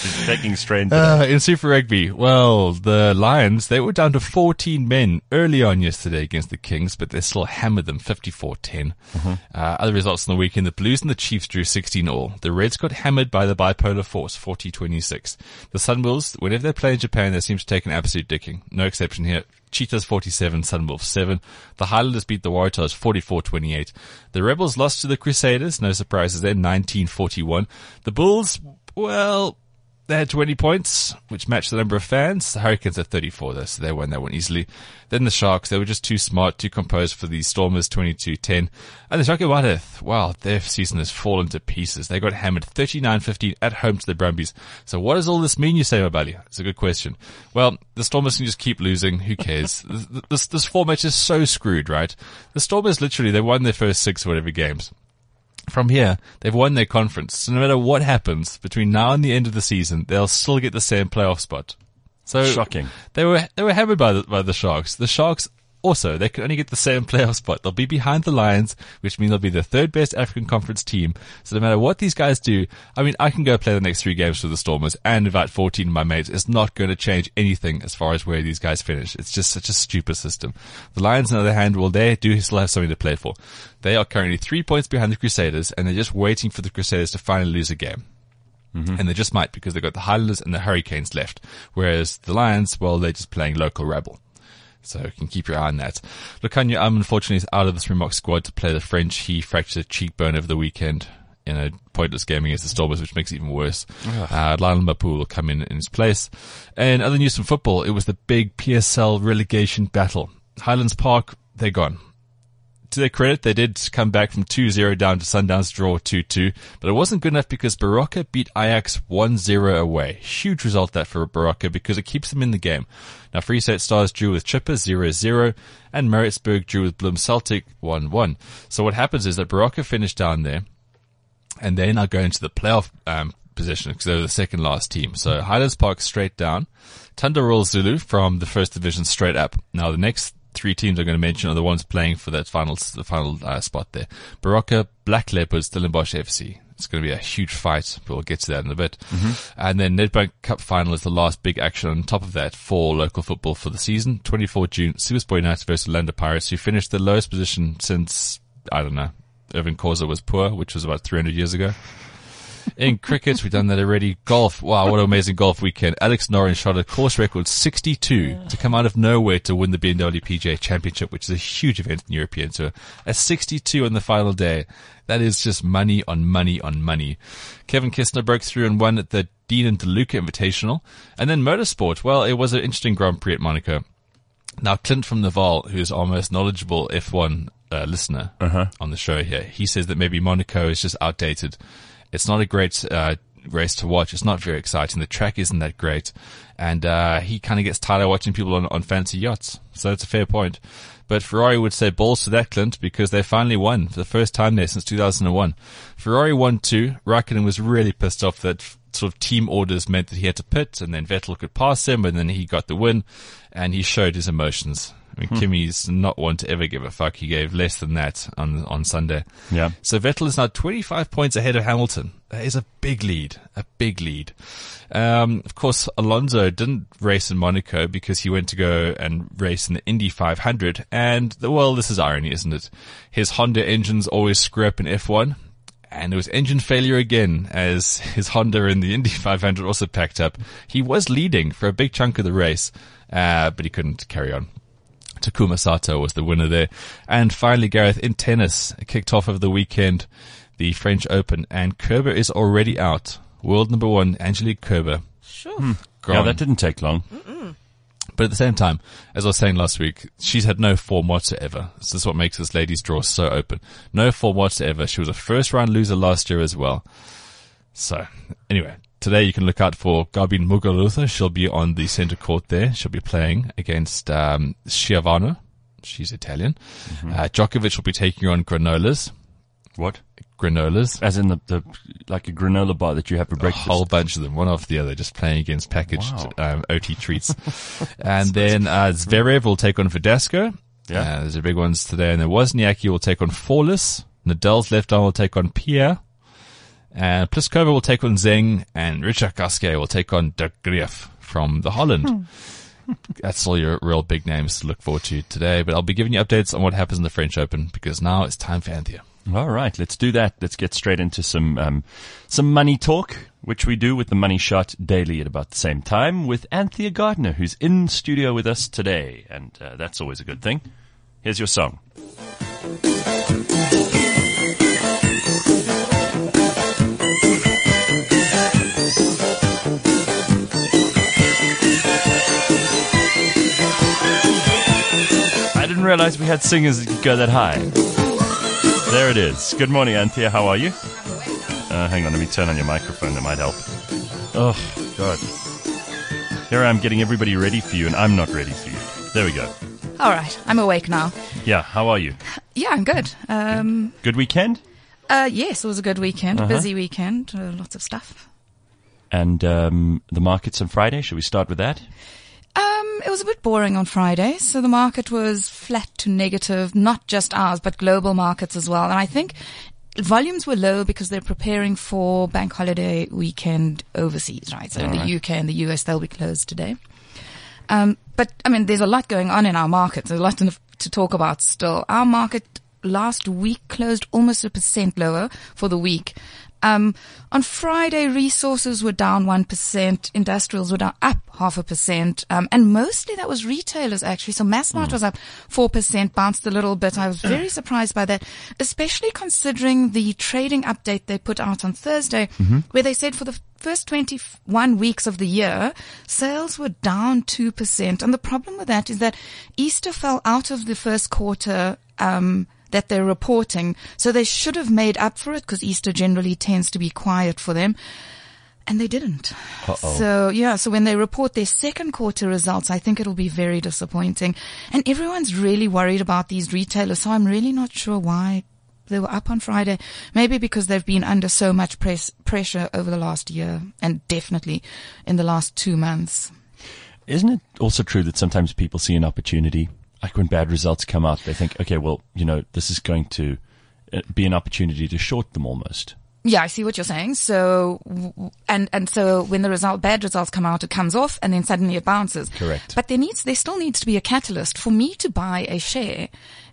He's taking strain today. Uh, in Super Rugby, well, the Lions, they were down to fourteen men early on yesterday against the Kings, but they still hammered them fifty-four ten. Mm-hmm. Uh, other results on the weekend, the Blues and the Chiefs drew sixteen all. The Reds got hammered by the Bipolar Force, forty twenty-six. The Sunwolves, whenever they play in Japan, they seem to take an absolute dicking. No exception here. Cheetahs forty-seven, Sunwolves seven. The Highlanders beat the Waratahs forty-four twenty-eight. The Rebels lost to the Crusaders, no surprises there, nineteen forty-one. The Bulls, well, they had twenty points, which matched the number of fans. The Hurricanes had thirty-four though, so they won that one easily. Then the Sharks, they were just too smart, too composed for the Stormers, twenty-two ten. And the Sharky Wadeth, wow, their season has fallen to pieces. They got hammered thirty-nine fifteen at home to the Brumbies. So what does all this mean, you say, Mabali? It's a good question. Well, the Stormers can just keep losing. Who cares? this, this, this format is so screwed, right? The Stormers literally, they won their first six or whatever games. From here, they've won their conference. So no matter what happens between now and the end of the season, they'll still get the same playoff spot. So shocking. They were they were hammered by the by the Sharks. The Sharks also, they can only get the same playoff spot. They'll be behind the Lions, which means they'll be the third best African conference team. So no matter what these guys do, I mean, I can go play the next three games for the Stormers and invite fourteen of my mates. It's not going to change anything as far as where these guys finish. It's just such a stupid system. The Lions, on the other hand, well, they do still have something to play for. They are currently three points behind the Crusaders, and they're just waiting for the Crusaders to finally lose a game. Mm-hmm. And they just might, because they've got the Highlanders and the Hurricanes left. Whereas the Lions, well, they're just playing local rebel. So you can keep your eye on that. Lukhanyo Um, unfortunately, is out of the Springbok squad to play the French. He fractured a cheekbone over the weekend in a pointless game against the Stormers, which makes it even worse. Uh, Lionel Mapu will come in in his place. And other news from football, it was the big P S L relegation battle. Highlands Park, they're gone. To their credit, they did come back from two zero down to Sundowns draw two two, but it wasn't good enough because Baroka beat Ajax one zero away. Huge result that for Baroka because it keeps them in the game. Now, Free State Stars drew with Chipper zero zero, and Maritzburg drew with Bloem Celtic one one. So what happens is that Baroka finished down there, and they now go into the playoff um, position because they're the second last team. So Highlands Park straight down, Thunder Royal Zulu from the first division straight up. Now the next three teams I'm going to mention are the ones playing for that final, the final uh, spot there. Baroka, Black Leopards, Stellenbosch F C. It's going to be a huge fight, but we'll get to that in a bit. Mm-hmm. And then Nedbank Cup final is the last big action on top of that for local football for the season. twenty-fourth of June, Supersport United versus Orlando Pirates, who finished the lowest position since, I don't know, Irvin Khoza was poor, which was about three hundred years ago. In cricket, we've done that already. Golf. Wow, what an amazing golf weekend. Alex Noren shot a course record sixty-two to come out of nowhere to win the B M W P G A Championship, which is a huge event in the European Tour. A sixty-two on the final day. That is just money on money on money. Kevin Kistner broke through and won at the Dean and DeLuca Invitational. And then motorsport. Well, it was an interesting Grand Prix at Monaco. Now, Clint from Naval, who's our most knowledgeable F one uh, listener uh-huh. on the show here, he says that maybe Monaco is just outdated. It's not a great uh, race to watch. It's not very exciting. The track isn't that great. And uh he kind of gets tired of watching people on, on fancy yachts. So it's a fair point. But Ferrari would say balls to that, Clint, because they finally won for the first time there since two thousand one. Ferrari won two. Raikkonen was really pissed off that sort of team orders meant that he had to pit, and then Vettel could pass him, and then he got the win, and he showed his emotions. I mean, hmm. Kimi's not one to ever give a fuck. He gave less than that on on Sunday. Yeah. So Vettel is now twenty-five points ahead of Hamilton. That is a big lead. A big lead. Um, of course, Alonso didn't race in Monaco because he went to go and race in the Indy five hundred. And, well, this is irony, isn't it? His Honda engines always screw up in F one. And there was engine failure again as his Honda in the Indy five hundred also packed up. He was leading for a big chunk of the race, uh, but he couldn't carry on. Takuma Sato was the winner there. And finally, Gareth, in tennis, kicked off over the weekend, the French Open, and Kerber is already out. World number one, Angelique Kerber. Sure. Hmm. Yeah, that didn't take long. Mm-mm. But at the same time, as I was saying last week, she's had no form whatsoever. This is what makes this ladies' draw so open. No form whatsoever. She was a first round loser last year as well. So, anyway, today you can look out for Garbine Muguruza. She'll be on the center court there. She'll be playing against um, Schiavone. She's Italian. Mm-hmm. Uh, Djokovic will be taking on granolas. What? Granolas. As in the, the, like a granola bar that you have for breakfast. A whole bunch of them, one after the other, just playing against packaged, wow. um, O T treats. And then, uh, Zverev will take on Verdasco. Yeah. Uh, there's the big ones today. And then Wozniacki will take on Flawless. Nadal's left arm will take on Pierre. And Pliskova will take on Zeng, and Richard Gasquet will take on De Greef from the Holland. Hmm. That's all your real big names to look forward to today. But I'll be giving you updates on what happens in the French Open, because now it's time for Anthea. All right, let's do that. Let's get straight into some um, some money talk, which we do with the Money Shot daily at about the same time with Anthea Gardner, who's in studio with us today, and uh, that's always a good thing. Here's your song. I didn't realize we had singers that could go that high. There it is. Good morning, Anthea. How are you? Uh, hang on, let me turn on your microphone. That might help. Oh, God. Here I am getting everybody ready for you, and I'm not ready for you. There we go. All right. I'm awake now. Yeah, how are you? Yeah, I'm good. Um, good weekend? Uh, yes, it was a good weekend. Uh-huh. Busy weekend. Uh, lots of stuff. And um, the markets on Friday, should we start with that? Um, it was a bit boring on Friday. So the market was flat to negative, not just ours, but global markets as well. And I think volumes were low because they're preparing for bank holiday weekend overseas, right? So All in the right. U K and the U S, they'll be closed today. Um, but I mean, there's a lot going on in our markets. There's a lot to, to talk about still. Our market last week closed almost a percent lower for the week. Um, on Friday, resources were down one percent, industrials were down up half a percent, um, and mostly that was retailers actually. So Massmart mm. was up four percent, bounced a little bit. I was very surprised by that, especially considering the trading update they put out on Thursday, mm-hmm. where they said for the first twenty-one weeks of the year, sales were down two percent. And the problem with that is that Easter fell out of the first quarter, um, that they're reporting. So they should have made up for it because Easter generally tends to be quiet for them. And they didn't. Uh-oh. So, yeah, so when they report their second quarter results, I think it'll be very disappointing. And everyone's really worried about these retailers. So I'm really not sure why they were up on Friday. Maybe because they've been under so much press, pressure over the last year and definitely in the last two months. Isn't it also true that sometimes people see an opportunity? Like when bad results come out, they think, okay, well, you know, this is going to be an opportunity to short them almost. Yeah, I see what you're saying. So, and, and so when the result, bad results come out, it comes off and then suddenly it bounces. Correct. But there needs, there still needs to be a catalyst for me to buy a share.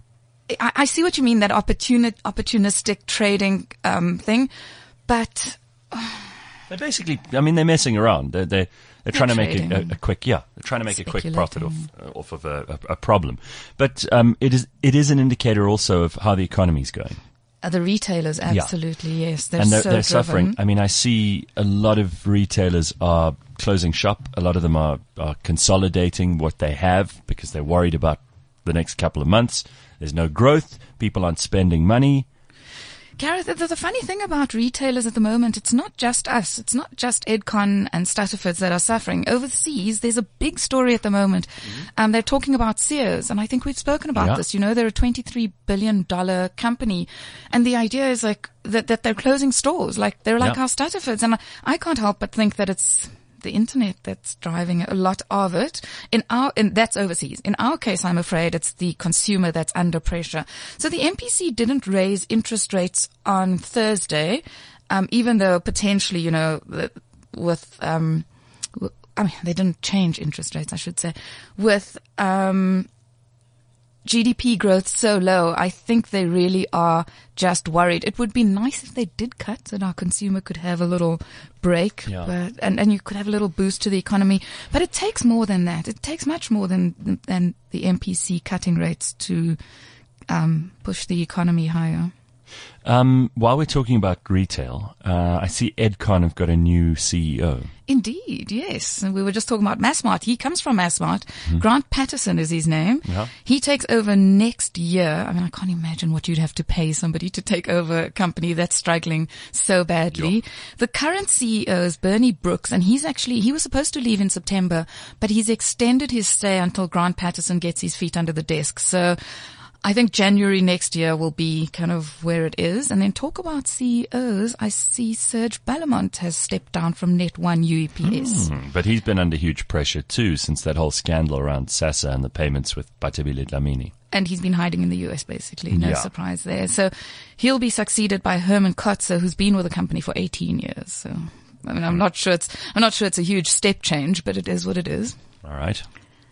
I, I see what you mean, that opportuni- opportunistic trading, um, thing, but. They're basically, I mean, they're messing around. They're, they're, they're trying to make a, a, a quick, yeah, they're trying to make a quick profit off, uh, off of a, a, a problem. But, um, it is, it is an indicator also of how the economy is going. Uh, the retailers, absolutely, yeah. yes. They're and they're, so they're driven. suffering. I mean, I see a lot of retailers are closing shop. A lot of them are, are consolidating what they have because they're worried about the next couple of months. There's no growth. People aren't spending money. Gareth, the, the funny thing about retailers at the moment, it's not just us. It's not just Edcon and Stutterfords that are suffering. Overseas, there's a big story at the moment. Mm-hmm. Um, they're talking about Sears, and I think we've spoken about yeah. this. You know, they're a twenty-three billion dollars company, and the idea is like that, that they're closing stores. Like, they're like yeah. our Stutterfords, and I, I can't help but think that it's the internet that's driving a lot of it. In our, in, that's overseas. In our case, I'm afraid it's the consumer that's under pressure. So the M P C didn't raise interest rates on Thursday, um, even though potentially, you know, with, um, I mean, they didn't change interest rates, I should say, with, um, G D P growth so low, I think they really are just worried. It would be nice if they did cut so that our consumer could have a little break, yeah. but, and, and you could have a little boost to the economy. But it takes more than that. It takes much more than, than the M P C cutting rates to, um, push the economy higher. Um, while we're talking about retail, uh, I see Edcon have got a new C E O. Indeed, yes. And we were just talking about Massmart. He comes from Massmart. Mm-hmm. Grant Patterson is his name. Yeah. He takes over next year. I mean, I can't imagine what you'd have to pay somebody to take over a company that's struggling so badly. Yeah. The current C E O is Bernie Brooks, and he's actually, he was supposed to leave in September, but he's extended his stay until Grant Patterson gets his feet under the desk. So I think January next year will be kind of where it is. And then talk about C E Os. I see Serge Ballamont has stepped down from Net one U E P S. Mm, but he's been under huge pressure too since that whole scandal around SASA and the payments with Bathabile Dlamini. And he's been hiding in the U S basically. No Yeah. surprise there. So he'll be succeeded by Herman Kotzer, who's been with the company for eighteen years. So, I mean, I'm not sure it's, I'm not sure it's a huge step change, but it is what it is. All right.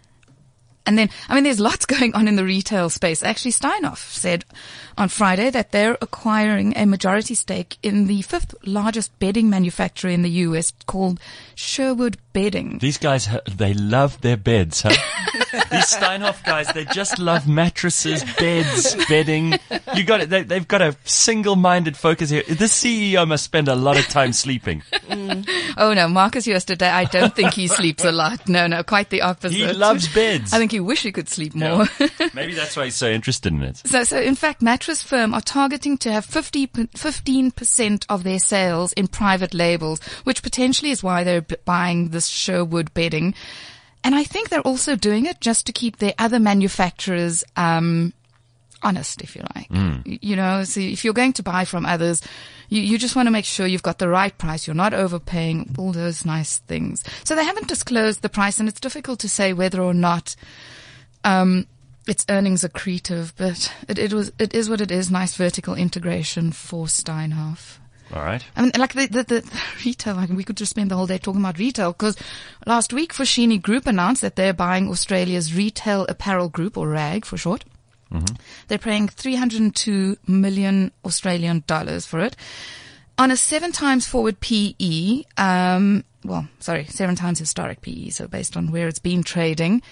And then, I mean, there's lots going on in the retail space. Actually, Steinhoff said on Friday that they're acquiring a majority stake in the fifth largest bedding manufacturer in the U S called Sherwood Bedding. These guys, ha- they love their beds, huh? These Steinhoff guys, they just love mattresses, beds, bedding. You got it. They, they've got a single-minded focus here. This C E O must spend a lot of time sleeping. Mm. Oh no, Marcus yesterday, I don't think he sleeps a lot. No, no, quite the opposite. He loves beds. I think he wish he could sleep more. Yeah. Maybe that's why he's so interested in it. So, so in fact, Mattress Firm are targeting to have fifty, fifteen percent of their sales in private labels, which potentially is why they're b- buying this Sherwood Bedding. And I think they're also doing it just to keep their other manufacturers, um, honest, if you like. Mm. You, you know, so if you're going to buy from others, you, you just want to make sure you've got the right price. You're not overpaying, all those nice things. So they haven't disclosed the price, and it's difficult to say whether or not, um, its earnings accretive, but it, it was, it is what it is. Nice vertical integration for Steinhoff. All right. I mean, like the, the, the retail, like we could just spend the whole day talking about retail, because last week Foschini Group announced that they're buying Australia's retail apparel group, or RAG for short. Mm-hmm. They're paying three hundred two million Australian dollars for it. On a seven times forward P E, um, well, sorry, seven times historic P E, so based on where it's been trading.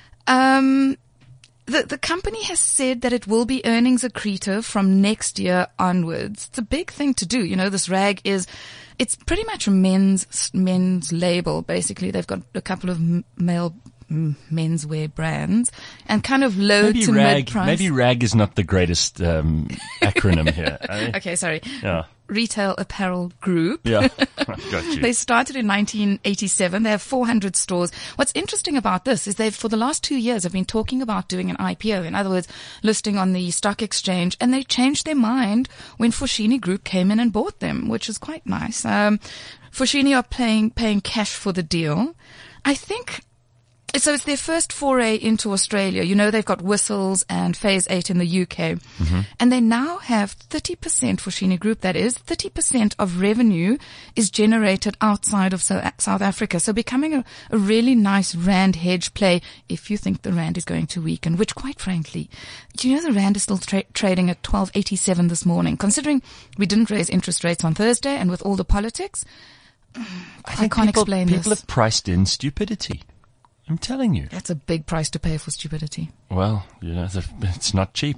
Um, The, the company has said that it will be earnings accretive from next year onwards. It's a big thing to do. You know, this RAG is, it's pretty much a men's, men's label, basically. They've got a couple of m- male m- menswear brands and kind of low maybe to RAG, mid-price. Maybe RAG is not the greatest um, acronym here. I, Okay, sorry. Yeah. Retail Apparel Group. Yeah. Got you. They started in nineteen eighty-seven. They have four hundred stores. What's interesting about this is they've, for the last two years, have been talking about doing an I P O. In other words, listing on the stock exchange. And they changed their mind when Foschini Group came in and bought them, which is quite nice. Um, Foschini are paying, paying cash for the deal. I think, so it's their first foray into Australia. You know, they've got Whistles and Phase eight in the U K. Mm-hmm. And they now have thirty percent, Foschini Group that is, thirty percent of revenue is generated outside of so- South Africa. So becoming a, a really nice rand hedge play if you think the rand is going to weaken, which quite frankly, do you know the rand is still tra- trading at twelve eighty-seven this morning, considering we didn't raise interest rates on Thursday and with all the politics? I, I think can't people, explain people this. have priced in stupidity. I'm telling you. That's a big price to pay for stupidity. Well, you know, the, it's not cheap.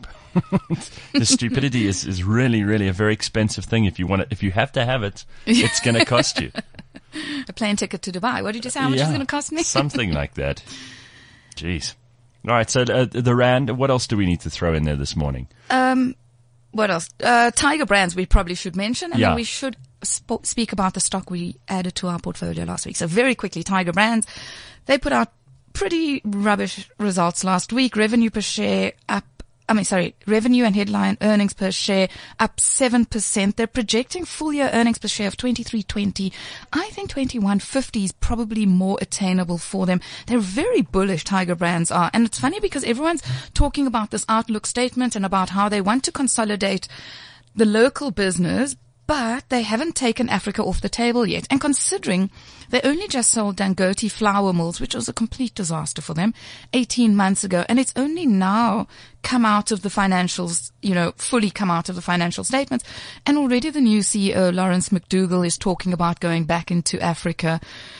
The stupidity is, is really, really a very expensive thing. If you want it, if you have to have it, it's going to cost you. A plane ticket to Dubai. What did you say? How much Yeah, is it going to cost me? Something like that. Jeez. All right. So uh, the rand. What else do we need to throw in there this morning? Um, what else? Uh, Tiger Brands we probably should mention, and Yeah. then we should sp- speak about the stock we added to our portfolio last week. So very quickly, Tiger Brands, they put out pretty rubbish results last week. Revenue per share up. I mean, sorry, revenue and headline earnings per share up seven percent. They're projecting full year earnings per share of twenty-three twenty. I think twenty-one fifty is probably more attainable for them. They're very bullish, Tiger Brands are. And it's funny because everyone's talking about this outlook statement and about how they want to consolidate the local business, but they haven't taken Africa off the table yet. And considering they only just sold Dangote flour mills, which was a complete disaster for them, eighteen months ago, and it's only now come out of the financials, you know, fully come out of the financial statements. And already the new C E O, Lawrence McDougall, is talking about going back into Africa.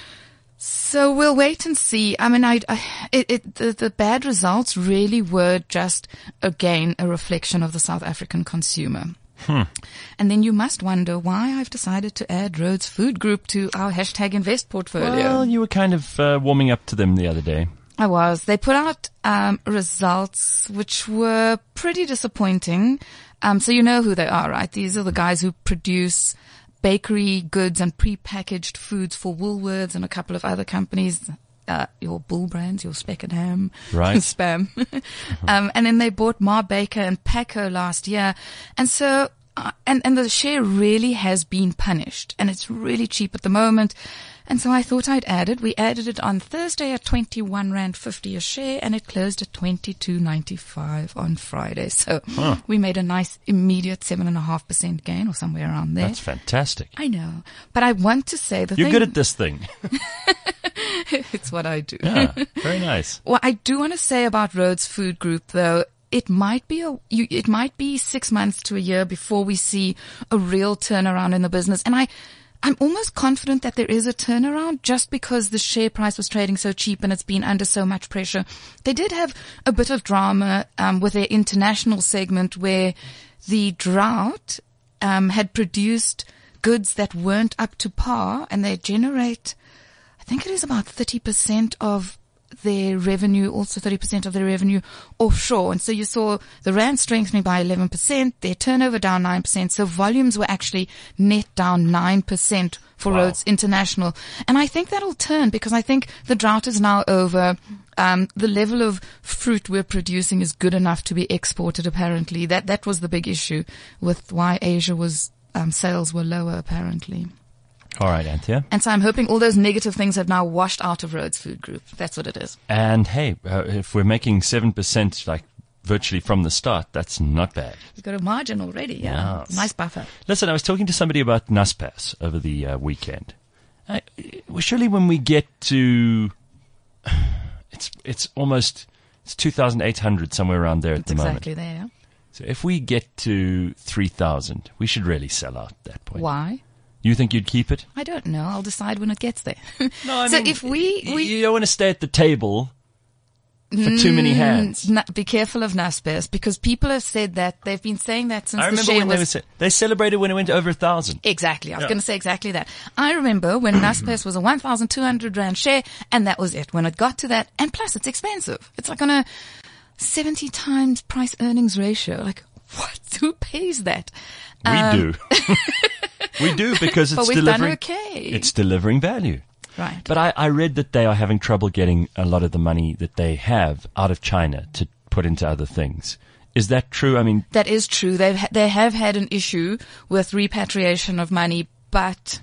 So we'll wait and see. I mean, I, I it, it, the, the bad results really were just, again, a reflection of the South African consumer. Hmm. And then you must wonder why I've decided to add Rhodes Food Group to our hashtag invest portfolio. Well, you were kind of uh, warming up to them the other day. I was. They put out um, results which were pretty disappointing. Um, so you know who they are, right? These are the guys who produce bakery goods and pre-packaged foods for Woolworths and a couple of other companies. uh, your Bull Brands, your Speck and Ham, Right. spam. um, and then they bought Ma Baker and Paco last year. And so, uh, and, and the share really has been punished, and it's really cheap at the moment. And so I thought I'd add it. We added it on Thursday at twenty-one rand fifty a share, and it closed at twenty-two ninety-five on Friday. So Huh. we made a nice immediate seven and a half percent gain, or somewhere around there. That's fantastic. I know, but I want to say the You're thing. good at this thing. It's what I do. Yeah, very nice. What I do want to say about Rhodes Food Group, though, it might be a, you, it might be six months to a year before we see a real turnaround in the business, and I. I'm almost confident that there is a turnaround just because the share price was trading so cheap and it's been under so much pressure. They did have a bit of drama um, with their international segment where the drought um, had produced goods that weren't up to par, and they generate, I think it is about thirty percent of their revenue, also thirty percent of their revenue offshore. And so you saw the rand strengthening by eleven percent, their turnover down nine percent. So volumes were actually net down nine percent for Wow. Rhodes International. And I think that'll turn because I think the drought is now over. Um, the level of fruit we're producing is good enough to be exported, apparently. That, that was the big issue with why Asia was, um, sales were lower, apparently. All right, Anthea. And so I'm hoping all those negative things have now washed out of Rhodes Food Group. That's what it is. And hey, uh, if we're making seven percent like virtually from the start, that's not bad. We've got a margin already, yeah. Yes. Nice buffer. Listen, I was talking to somebody about Naspers over the uh, weekend. I, well, surely when we get to, it's it's almost, it's two thousand eight hundred, somewhere around there at It's the exactly moment. there. So if we get to three thousand, we should really sell out at that point. Why? You think you'd keep it? I don't know. I'll decide when it gets there. No, I so mean, if we, we you don't want to stay at the table for too many hands. N- be careful of Naspers because people have said that. They've been saying that since I the remember share when they, was... were, they celebrated when it went to over a thousand. Exactly. I was Yeah. going to say exactly that. I remember when Naspers was a one thousand two hundred rand share, and that was it. When it got to that, and plus it's expensive. It's like on a seventy times price earnings ratio. Like, what? Who pays that? We Um, do. We do because it's But we've done delivering. okay. It's delivering value. Right. But I, I read that they are having trouble getting a lot of the money that they have out of China to put into other things. Is that true? I mean, That is true. They've ha- they have had an issue with repatriation of money, but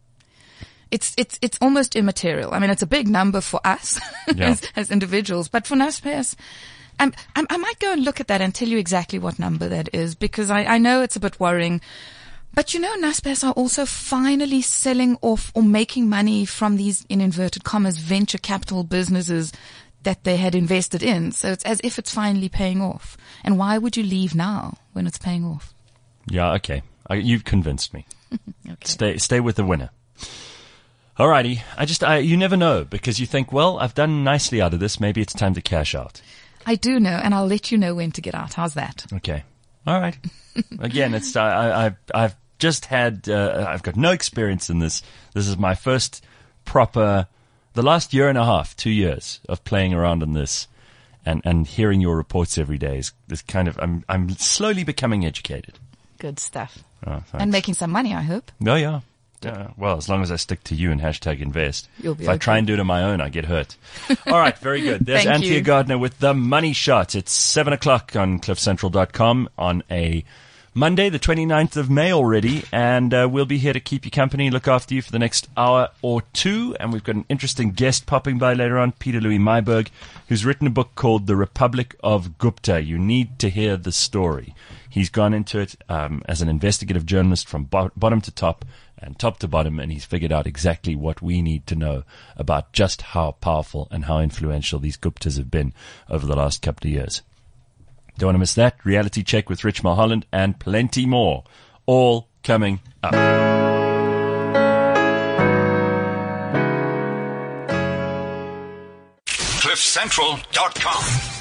it's it's it's almost immaterial. I mean, it's a big number for us Yeah. as, as individuals, but for Naspers, um, I, I might go and look at that and tell you exactly what number that is because I, I know it's a bit worrying. But you know, Naspers are also finally selling off or making money from these, in inverted commas, venture capital businesses that they had invested in. So it's as if it's finally paying off. And why would you leave now when it's paying off? yeah, okay. I, you've convinced me. Okay. Stay, stay with the winner. Alrighty. I just, I, you never know because you think, well, I've done nicely out of this. Maybe it's time to cash out. I do know, and I'll let you know when to get out. How's that? Okay. All right. Again, it's I, I, I've I've just had uh, I've got no experience in this. This is my first proper, the last year and a half, two years of playing around on this, and and hearing your reports every day is this kind of I'm I'm slowly becoming educated. Good stuff. Oh, thanks. And making some money, I hope. Oh yeah. Yeah, well, as long as I stick to you and hashtag invest. You'll be if I okay. try and do it on my own, I get hurt. All right, very good. There's Thank Anthea you. Gardner with the Money Shot. It's seven o'clock on cliff central dot com on a Monday, the twenty-ninth of May already, and uh, we'll be here to keep you company, look after you for the next hour or two, and we've got an interesting guest popping by later on, Peter Louis Myberg, who's written a book called The Republic of Gupta. You need to hear the story. He's gone into it um, as an investigative journalist from bo- bottom to top and top to bottom, and he's figured out exactly what we need to know about just how powerful and how influential these Guptas have been over the last couple of years. Don't want to miss that. Reality Check with Rich Mulholland and plenty more. All coming up. cliff central dot com